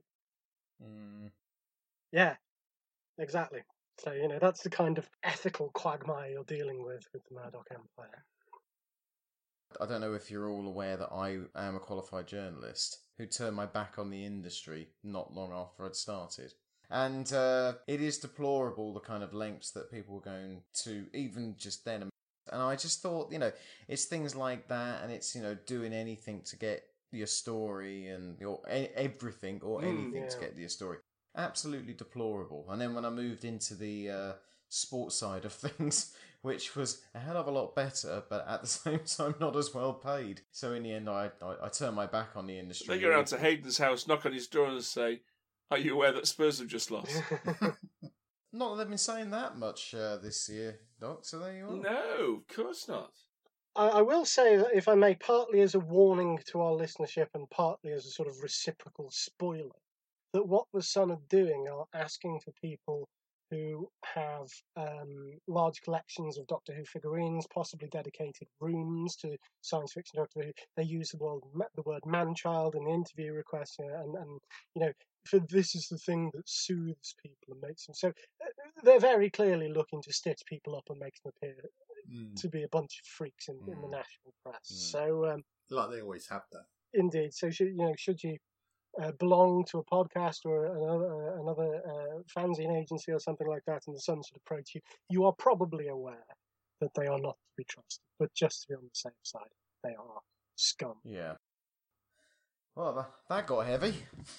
Yeah, exactly. So, that's the kind of ethical quagmire you're dealing with the Murdoch Empire. I don't know if you're all aware that I am a qualified journalist who turned my back on the industry not long after I'd started. And it is deplorable the kind of lengths that people were going to, even just then. And I just thought, it's things like that, and it's, doing anything to get your story and everything or anything to get your story. Absolutely deplorable. And then when I moved into the sports side of things, which was a hell of a lot better, but at the same time not as well paid. So in the end, I turned my back on the industry. They go around to Hayden's house, knock on his door and say, "Are you aware that Spurs have just lost?" Not that they've been saying that much this year, Doc, so there you are. No, of course not. I will say that, if I may, partly as a warning to our listenership and partly as a sort of reciprocal spoiler, that what the Sun are doing are asking for people who have large collections of Doctor Who figurines, possibly dedicated rooms to science fiction Doctor Who. They use the word man-child in the interview request, and for this is the thing that soothes people and makes them. So they're very clearly looking to stitch people up and make them appear to be a bunch of freaks in the national press. So like they always have done. Indeed. So should you belong to a podcast or another fanzine agency or something like that, and the Sun should approach you, you are probably aware that they are not to be trusted. But just to be on the safe side, they are scum. Yeah. Well, that got heavy.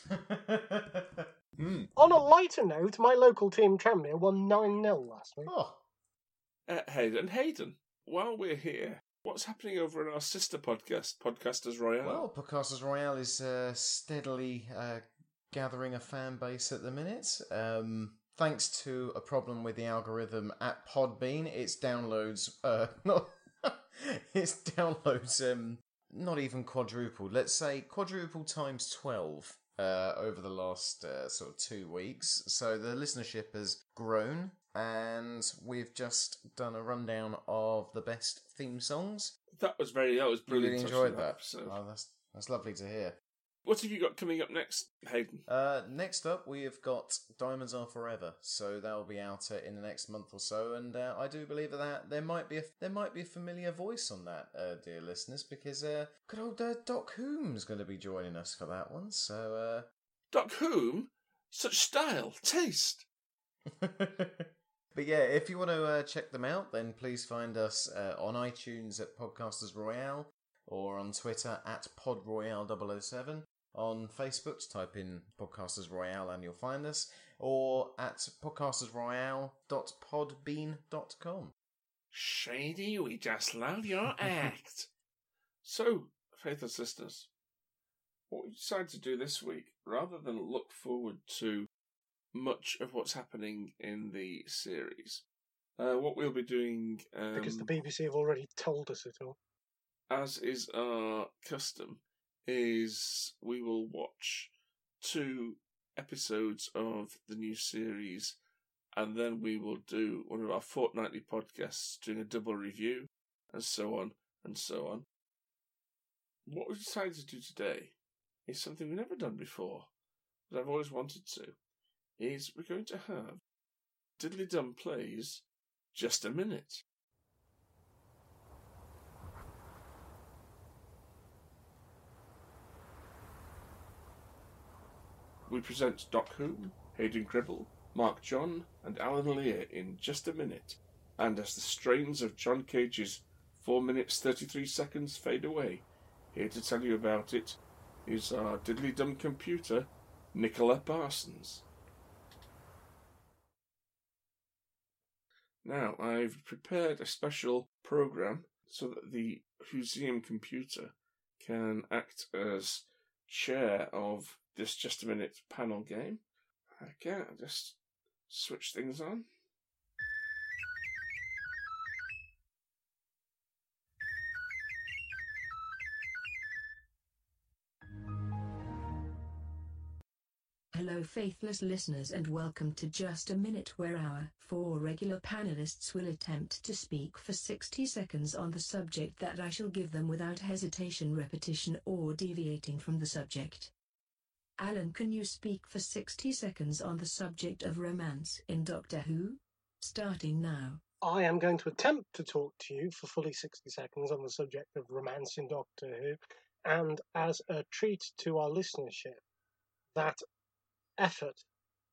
On a lighter note, my local team, Tranmere, won 9-0 last week. Oh. Hayden, while we're here, what's happening over in our sister podcast, Podcasters Royale? Well, Podcasters Royale is steadily gathering a fan base at the minute. Thanks to a problem with the algorithm at Podbean, its downloads not even quadrupled. Let's say quadruple times 12 over the last sort of 2 weeks. So the listenership has grown, and we've just done a rundown of the best theme songs. That was brilliant. Really enjoyed that. Oh, that's lovely to hear. What have you got coming up next, Hayden? Next up, we have got Diamonds Are Forever. So that'll be out in the next month or so, and I do believe that there might be a familiar voice on that, dear listeners, because good old Doc Hume's going to be joining us for that one. So Doc Hume, such style, taste. But yeah, if you want to check them out, then please find us on iTunes at Podcasters Royale, or on Twitter at PodRoyale007. On Facebook, just type in Podcasters Royale and you'll find us, or at podcastersroyale.podbean.com. Shady, we just love your act. So, faithful sisters, what we decided to do this week, rather than look forward to much of what's happening in the series, what we'll be doing... because the BBC have already told us it all. As is our custom, is we will watch 2 episodes of the new series, and then we will do one of our fortnightly podcasts doing a double review, and so on and so on. What we've decided to do today is something we've never done before, but I've always wanted to, is we're going to have Diddly Dum Plays Just a Minute. We present Doc Hume, Hayden Gribble, Mark John, and Alan Lear in Just a Minute, and as the strains of John Cage's 4 minutes 33 seconds fade away, here to tell you about it is our diddly dum computer, Nicola Parsons. Now, I've prepared a special program so that the Museum computer can act as chair of this Just a Minute panel game. Okay, I'll just switch things on. Hello faithless listeners, and welcome to Just a Minute, where our 4 regular panelists will attempt to speak for 60 seconds on the subject that I shall give them without hesitation, repetition or deviating from the subject. Alan, can you speak for 60 seconds on the subject of romance in Doctor Who? Starting now. I am going to attempt to talk to you for fully 60 seconds on the subject of romance in Doctor Who, and as a treat to our listenership, that effort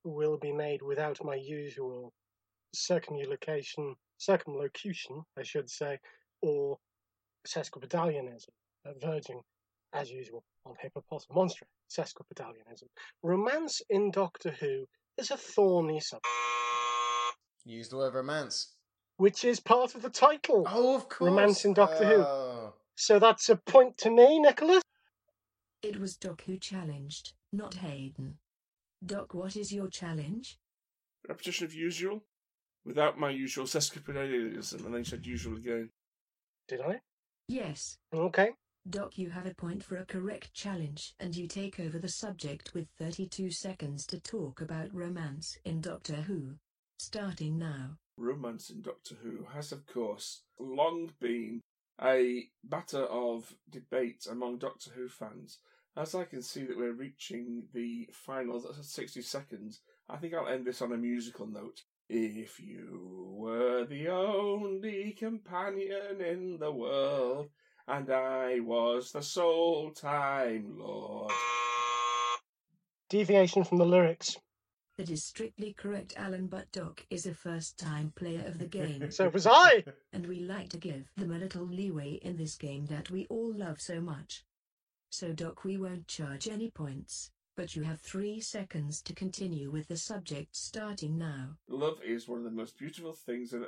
will be made without my usual circumlocution, I should say, or sesquipedalianism, verging, as usual, on hippopotamonstrate, sesquipedalianism. Romance in Doctor Who is a thorny subject. Use the word romance. Which is part of the title. Oh, of course. Romance in Doctor Who. So that's a point to me, Nicholas. It was Doc who challenged, not Hayden. Doc, what is your challenge? Repetition of usual, without my usual sesquipedalianism, and then you said usual again. Did I? Yes. Okay. Doc, you have a point for a correct challenge, and you take over the subject with 32 seconds to talk about romance in Doctor Who. Starting now. Romance in Doctor Who has, of course, long been a matter of debate among Doctor Who fans. As I can see that we're reaching the final 60 seconds, I think I'll end this on a musical note. If you were the only companion in the world, and I was the sole Time Lord. Deviation from the lyrics. That is strictly correct, Alan, but Doc is a first-time player of the game. So was I! And we like to give them a little leeway in this game that we all love so much. So Doc, we won't charge any points, but you have 3 seconds to continue with the subject starting now. Love is one of the most beautiful things that...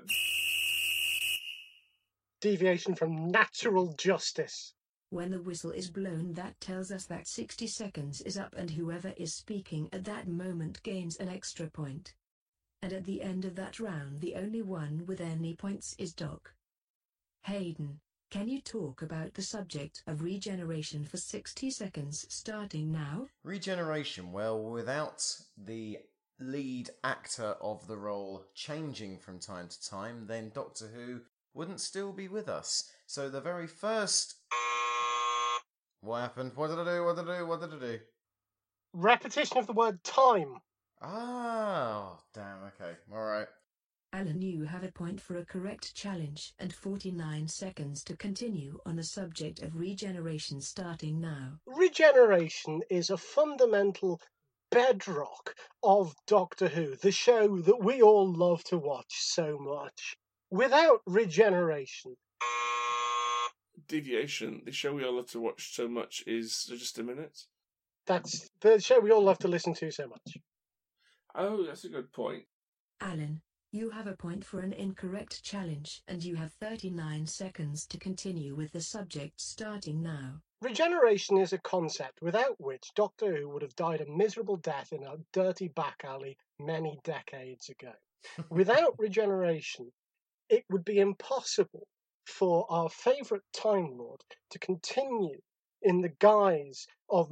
Deviation from natural justice. When the whistle is blown, that tells us that 60 seconds is up, and whoever is speaking at that moment gains an extra point. And at the end of that round, the only one with any points is Doc. Hayden, can you talk about the subject of regeneration for 60 seconds starting now? Regeneration, well, without the lead actor of the role changing from time to time, then Doctor Who wouldn't still be with us. So the very first... What happened? What did I do? What did I do? What did I do? Repetition of the word time. Oh, damn, okay. Alright. Alan, you have a point for a correct challenge and 49 seconds to continue on the subject of regeneration starting now. Regeneration is a fundamental bedrock of Doctor Who, the show that we all love to watch so much. Without regeneration... Deviation, the show we all love to watch so much, is Just a Minute. That's the show we all love to listen to so much. Oh, that's a good point. Alan, you have a point for an incorrect challenge, and you have 39 seconds to continue with the subject starting now. Regeneration is a concept without which Doctor Who would have died a miserable death in a dirty back alley many decades ago. Without regeneration, it would be impossible for our favourite Time Lord to continue in the guise of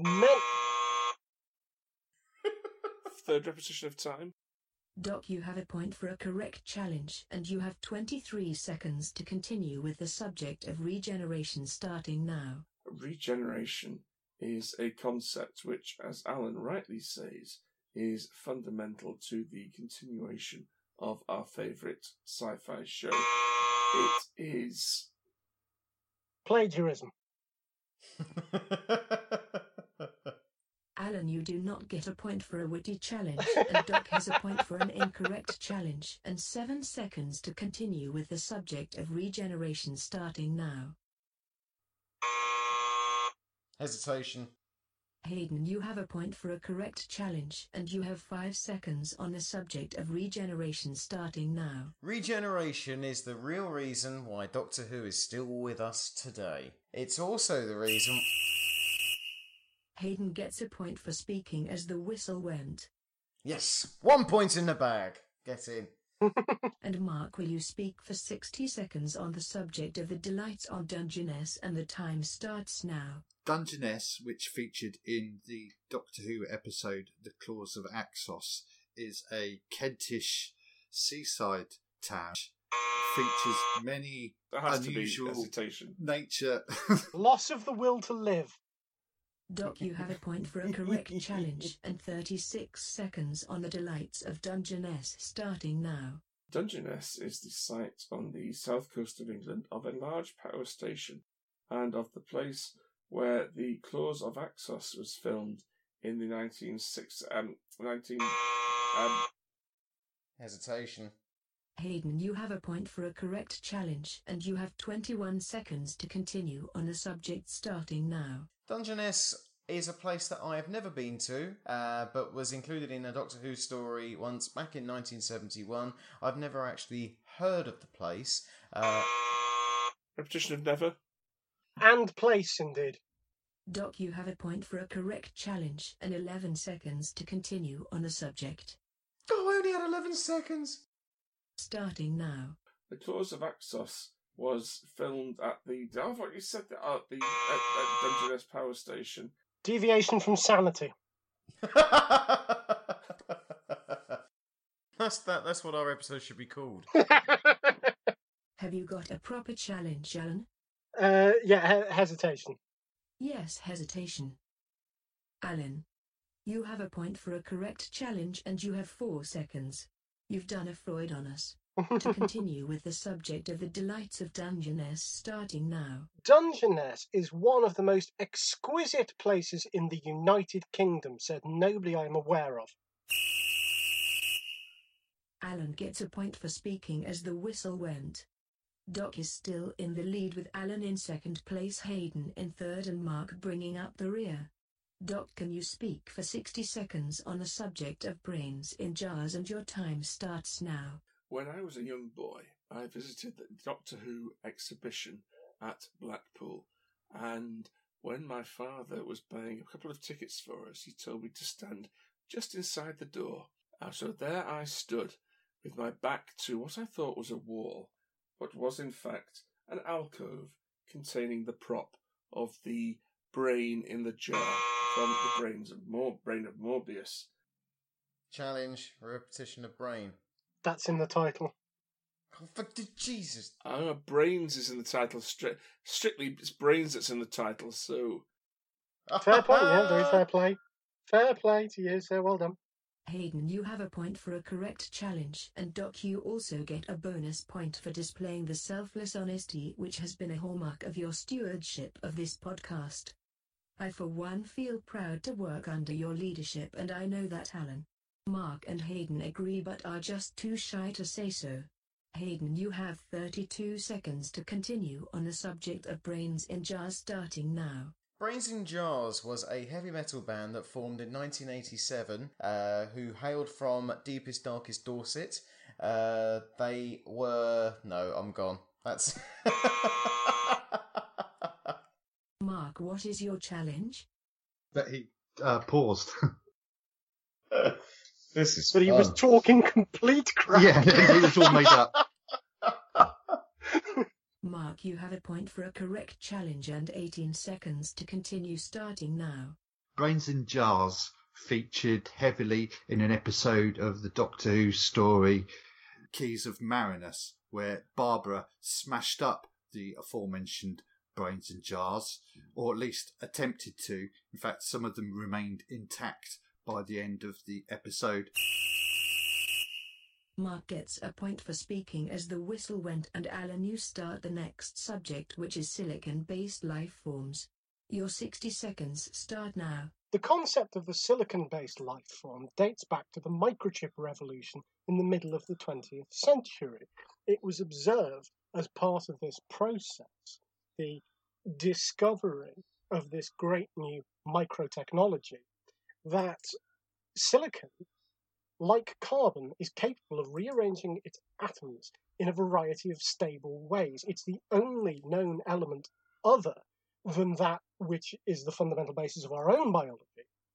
Third repetition of time. Doc, you have a point for a correct challenge, and you have 23 seconds to continue with the subject of regeneration starting now. Regeneration is a concept which, as Alan rightly says, is fundamental to the continuation of our favourite sci-fi show. It is... plagiarism. Alan, you do not get a point for a witty challenge, and Doc has a point for an incorrect challenge, and 7 seconds to continue with the subject of regeneration starting now. Hesitation. Hayden, you have a point for a correct challenge, and you have 5 seconds on the subject of regeneration starting now. Regeneration is the real reason why Doctor Who is still with us today. It's also the reason... Hayden gets a point for speaking as the whistle went. Yes, 1 point in the bag. Get in. And Mark, will you speak for 60 seconds on the subject of the delights of Dungeness, and the time starts now. Dungeness, which featured in the Doctor Who episode The Claws of Axos, is a Kentish seaside town. Features many unusual nature. Loss of the will to live. Doc, you have a point for a correct challenge, and 36 seconds on the delights of Dungeness starting now. Dungeness is the site on the south coast of England of a large power station, and of the place where the Claws of Axos was filmed in the 19... Hesitation. Hayden, you have a point for a correct challenge, and you have 21 seconds to continue on the subject starting now. Dungeness is a place that I have never been to, but was included in a Doctor Who story once back in 1971. I've never actually heard of the place. Repetition of never. And place, indeed. Doc, you have a point for a correct challenge, and 11 seconds to continue on the subject. Oh, I only had 11 seconds! Starting now. The Claws of Axos was filmed at the... I thought you said that at the at Dungeness Power Station. Deviation from sanity. That's what our episode should be called. Have you got a proper challenge, Alan? Hesitation. Yes, hesitation. Alan, you have a point for a correct challenge, and you have 4 seconds. You've done a Freud on us. To continue with the subject of the delights of Dungeness starting now. Dungeness is one of the most exquisite places in the United Kingdom, said nobody I am aware of. Alan gets a point for speaking as the whistle went. Doc is still in the lead with Alan in second place, Hayden in third, and Mark bringing up the rear. Doc, can you speak for 60 seconds on the subject of brains in jars, and your time starts now. When I was a young boy, I visited the Doctor Who exhibition at Blackpool, and when my father was buying a couple of tickets for us, he told me to stand just inside the door. So there I stood, with my back to what I thought was a wall, but was in fact an alcove containing the prop of the brain in the jar from the brain of Morbius. Challenge, repetition of brain. That's in the title. Oh, for Jesus. Brains is in the title. Strictly, it's brains that's in the title, so... Fair point, yeah, very fair play. Fair play to you, sir, well done. Hayden, you have a point for a correct challenge, and Doc, you also get a bonus point for displaying the selfless honesty which has been a hallmark of your stewardship of this podcast. I for one feel proud to work under your leadership, and I know that Alan, Mark and Hayden agree but are just too shy to say so. Hayden, you have 32 seconds to continue on the subject of Brains in Jars starting now. Brains in Jars was a heavy metal band that formed in 1987, who hailed from deepest, darkest Dorset. They were... No, I'm gone. That's... Mark, what is your challenge? That he paused. This is But he was talking complete crap. Yeah, it was all made up. Mark, you have a point for a correct challenge and 18 seconds to continue starting now. Brains in Jars featured heavily in an episode of the Doctor Who story Keys of Marinus, where Barbara smashed up the aforementioned brains in jars, or at least attempted to. In fact, some of them remained intact by the end of the episode. Mark gets a point for speaking as the whistle went, and Alan, you start the next subject, which is silicon-based life forms. Your 60 seconds start now. The concept of the silicon-based life form dates back to the microchip revolution in the middle of the 20th century. It was observed as part of this process, the discovery of this great new microtechnology, that silicon, like carbon, is capable of rearranging its atoms in a variety of stable ways. It's the only known element other than that which is the fundamental basis of our own biology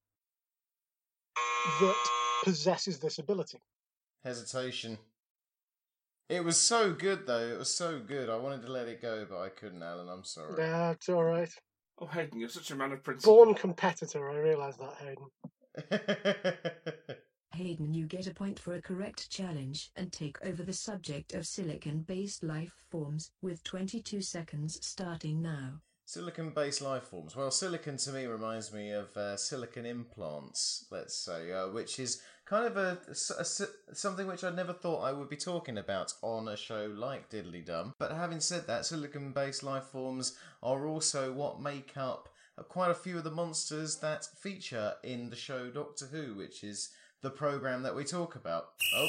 that possesses this ability. Hesitation. It was so good, though. It was so good. I wanted to let it go, but I couldn't, Alan. I'm sorry. Yeah, it's all right. Oh, Hayden, you're such a man of principle. Born competitor, I realise that, Hayden. Hayden, you get a point for a correct challenge and take over the subject of silicon-based life forms with 22 seconds starting now. Silicon-based life forms. Well, silicon to me reminds me of silicon implants, let's say, which is kind of something which I never thought I would be talking about on a show like Diddly Dum. But having said that, silicon-based life forms are also what make up quite a few of the monsters that feature in the show Doctor Who, which is the programme that we talk about. Oh.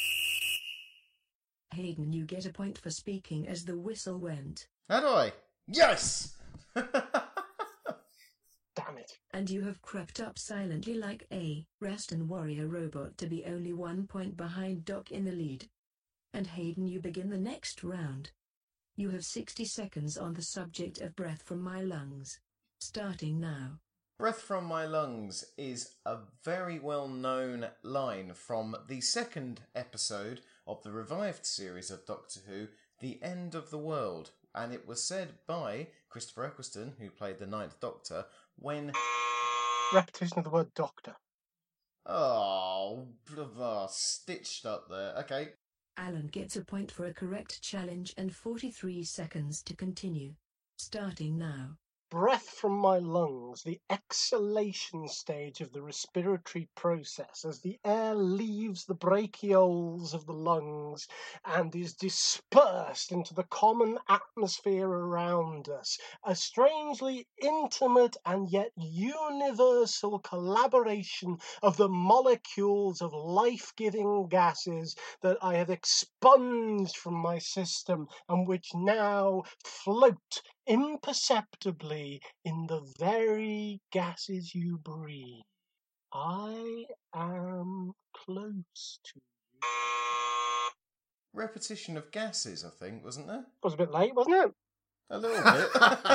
Hayden, you get a point for speaking as the whistle went. How do I? Yes! Damn it. And you have crept up silently like a Reston warrior robot to be only 1 point behind Doc in the lead. And Hayden, you begin the next round. You have 60 seconds on the subject of Breath from My Lungs. Starting now. Breath from My Lungs is a very well-known line from the second episode of the revived series of Doctor Who, The End of the World. And it was said by Christopher Eccleston, who played the Ninth Doctor, when... Repetition of the word doctor. Oh, stitched up there. Okay. Alan gets a point for a correct challenge and 43 seconds to continue. Starting now. Breath from my lungs, the exhalation stage of the respiratory process as the air leaves the bronchioles of the lungs and is dispersed into the common atmosphere around us. A strangely intimate and yet universal collaboration of the molecules of life-giving gases that I have expunged from my system and which now float imperceptibly in the very gases you breathe. I am close to you. Repetition of gases, I think, wasn't there? Was a bit late, wasn't it? A little bit.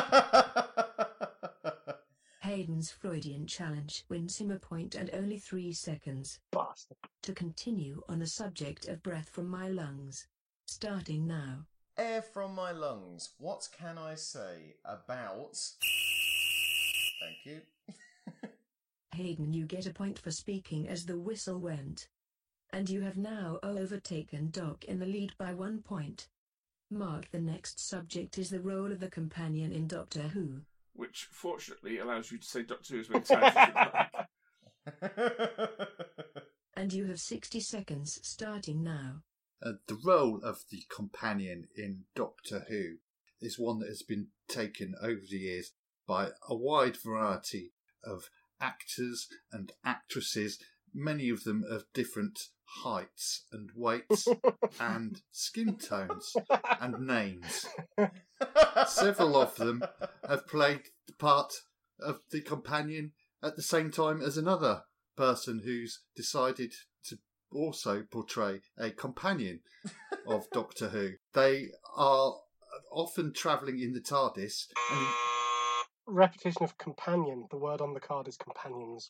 Hayden's Freudian challenge wins him a point and only 3 seconds. Bastard. To continue on the subject of Breath from My Lungs. Starting now. Air from my lungs. What can I say about... Thank you. Hayden, you get a point for speaking as the whistle went. And you have now overtaken Doc in the lead by 1 point. Mark, the next subject is the role of the companion in Doctor Who. Which, fortunately, allows you to say Doctor Who as many times as you like. And you have 60 seconds starting now. The role of the companion in Doctor Who is one that has been taken over the years by a wide variety of actors and actresses, many of them of different heights and weights and skin tones and names. Several of them have played the part of the companion at the same time as another person who's decided to also portray a companion of Doctor Who. They are often travelling in the TARDIS. Repetition of companion. The word on the card is companions.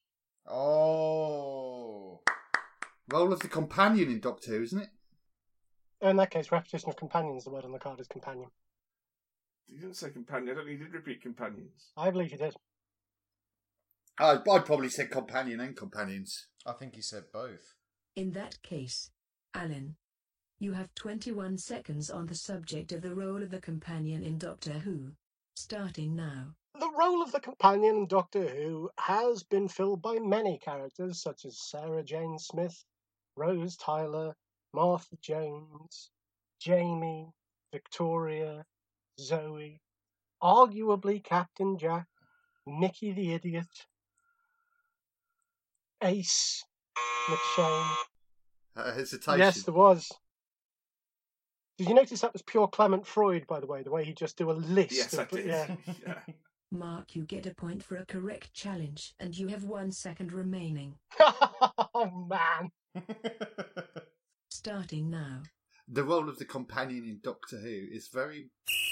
Oh. Role of the companion in Doctor Who, isn't it? In that case, repetition of companions. The word on the card is companion. You didn't say companion. I don't think you did repeat companions. I believe you did. I'd probably say companion and companions. I think you said both. In that case, Alan, you have 21 seconds on the subject of the role of the companion in Doctor Who. Starting now. The role of the companion in Doctor Who has been filled by many characters such as Sarah Jane Smith, Rose Tyler, Martha Jones, Jamie, Victoria, Zoe, arguably Captain Jack, Nicky the Idiot, Ace, McShane. Hesitation. Yes, there was. Did you notice that was pure Clement Freud, by the way, the way he'd just do a list? Yes, I did. Yeah. Yeah. Mark, you get a point for a correct challenge, and you have 1 second remaining. Oh, man. Starting now. The role of the companion in Doctor Who is very...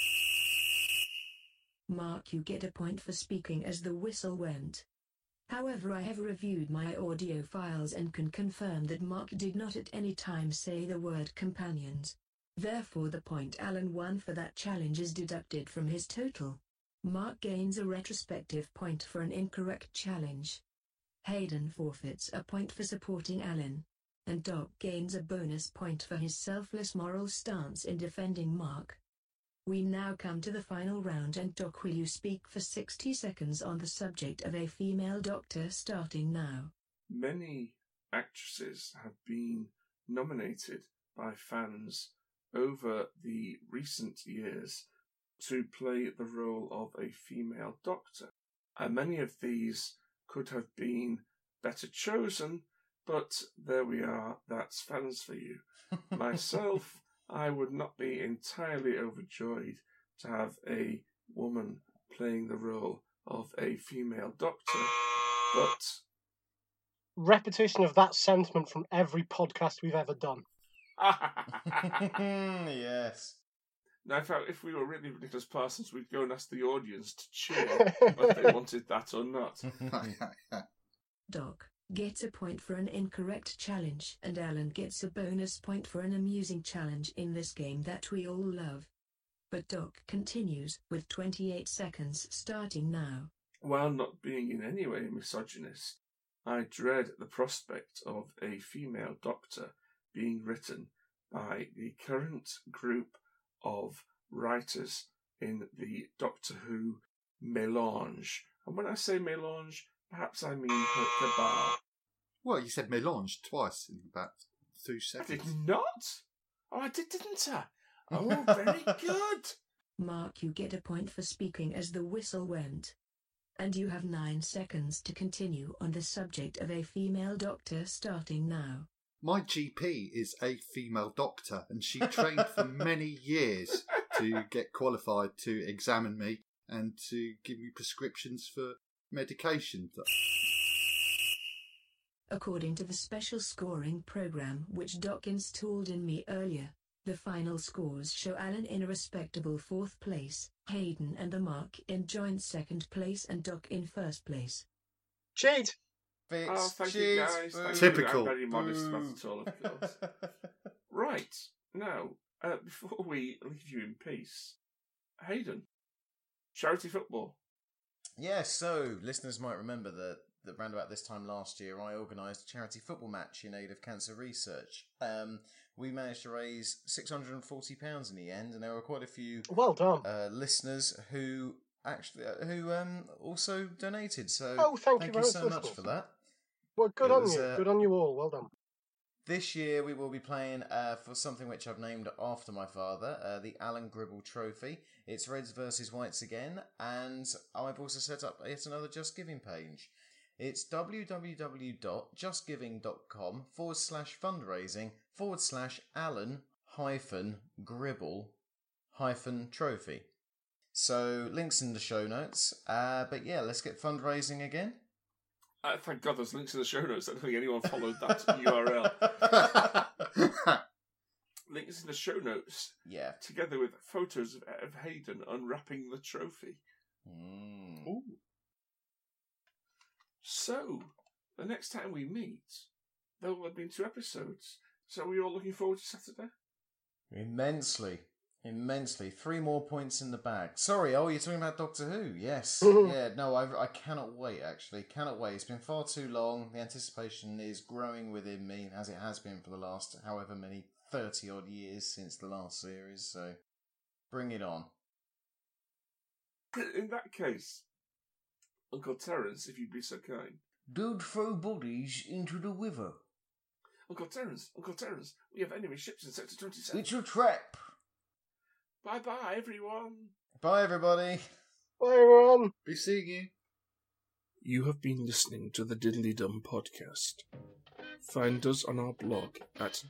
Mark, you get a point for speaking as the whistle went. However, I have reviewed my audio files and can confirm that Mark did not at any time say the word companions. Therefore, the point Alan won for that challenge is deducted from his total. Mark gains a retrospective point for an incorrect challenge. Hayden forfeits a point for supporting Alan. And Doc gains a bonus point for his selfless moral stance in defending Mark. We now come to the final round, and Doc, will you speak for 60 seconds on the subject of a female doctor starting now? Many actresses have been nominated by fans over the recent years to play the role of a female doctor. And many of these could have been better chosen But there we are, that's fans for you. Myself, I would not be entirely overjoyed to have a woman playing the role of a female Doctor, but... Repetition of that sentiment from every podcast we've ever done. Yes. Now, if we were really Nicholas Parsons, we'd go and ask the audience to cheer whether they wanted that or not. Doc gets a point for an incorrect challenge, and Alan gets a bonus point for an amusing challenge in this game that we all love. But Doc continues, with 28 seconds starting now. While not being in any way misogynist, I dread the prospect of a female Doctor being written by the current group of writers in the Doctor Who melange. And when I say melange, perhaps I mean her cabal. Well, you said melange twice in about 2 seconds. I did not? Oh, I did, didn't I? Oh, very good. Mark, you get a point for speaking as the whistle went. And you have 9 seconds to continue on the subject of a female Doctor starting now. My GP is a female doctor, and she trained for many years to get qualified to examine me and to give me prescriptions for medication. According to the special scoring program which Doc installed in me earlier, the final scores show Alan in a respectable 4th place, Hayden and the Mark in joint 2nd place, and Doc in 1st place. Cheat! Oh, thank you, guys. Thank Typical. You. I'm very modest about it all, of course. Right, now, before we leave you in peace, Hayden, charity football. Yes, so listeners might remember that around about this time last year, I organised a charity football match in aid of cancer research. We managed to raise £640 in the end, and there were quite a few well done listeners who actually also donated. So thank you very so much for that. Well, good on you. Good on you all. Well done. This year we will be playing for something which I've named after my father, the Alan Gribble Trophy. It's Reds versus Whites again, and I've also set up yet another Just Giving page. It's www.justgiving.com/fundraising/Alan-Gribble-trophy. So links in the show notes. But yeah, let's get fundraising again. Thank God there's links in the show notes. I don't think anyone followed that URL. Links in the show notes. Yeah. Together with photos of Hayden unwrapping the trophy. Ooh. So, the next time we meet, there will have been 2 episodes. So are we all looking forward to Saturday? Immensely. 3 more points in the bag. Sorry, you're talking about Doctor Who? Yes. Yeah, no, I cannot wait, actually. Cannot wait. It's been far too long. The anticipation is growing within me, as it has been for the last however many 30-odd years since the last series, so bring it on. In that case, Uncle Terence, if you'd be so kind. Don't throw bodies into the river. Uncle Terence, we have enemy ships in Sector 27. It's a trap. Bye-bye, everyone. Bye, everybody. Bye, everyone. Be seeing you. You have been listening to the Diddly Dum Podcast. Find us on our blog at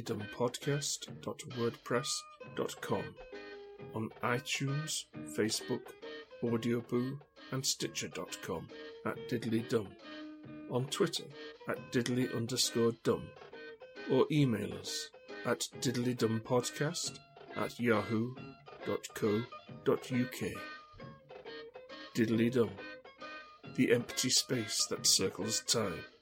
diddlydumpodcast.wordpress.com, on iTunes, Facebook, Audioboo, and Stitcher.com at diddlydum, on Twitter at diddly_dum, or email us at diddlydumpodcast@yahoo.co.uk. Diddly Dum, the empty space that circles time.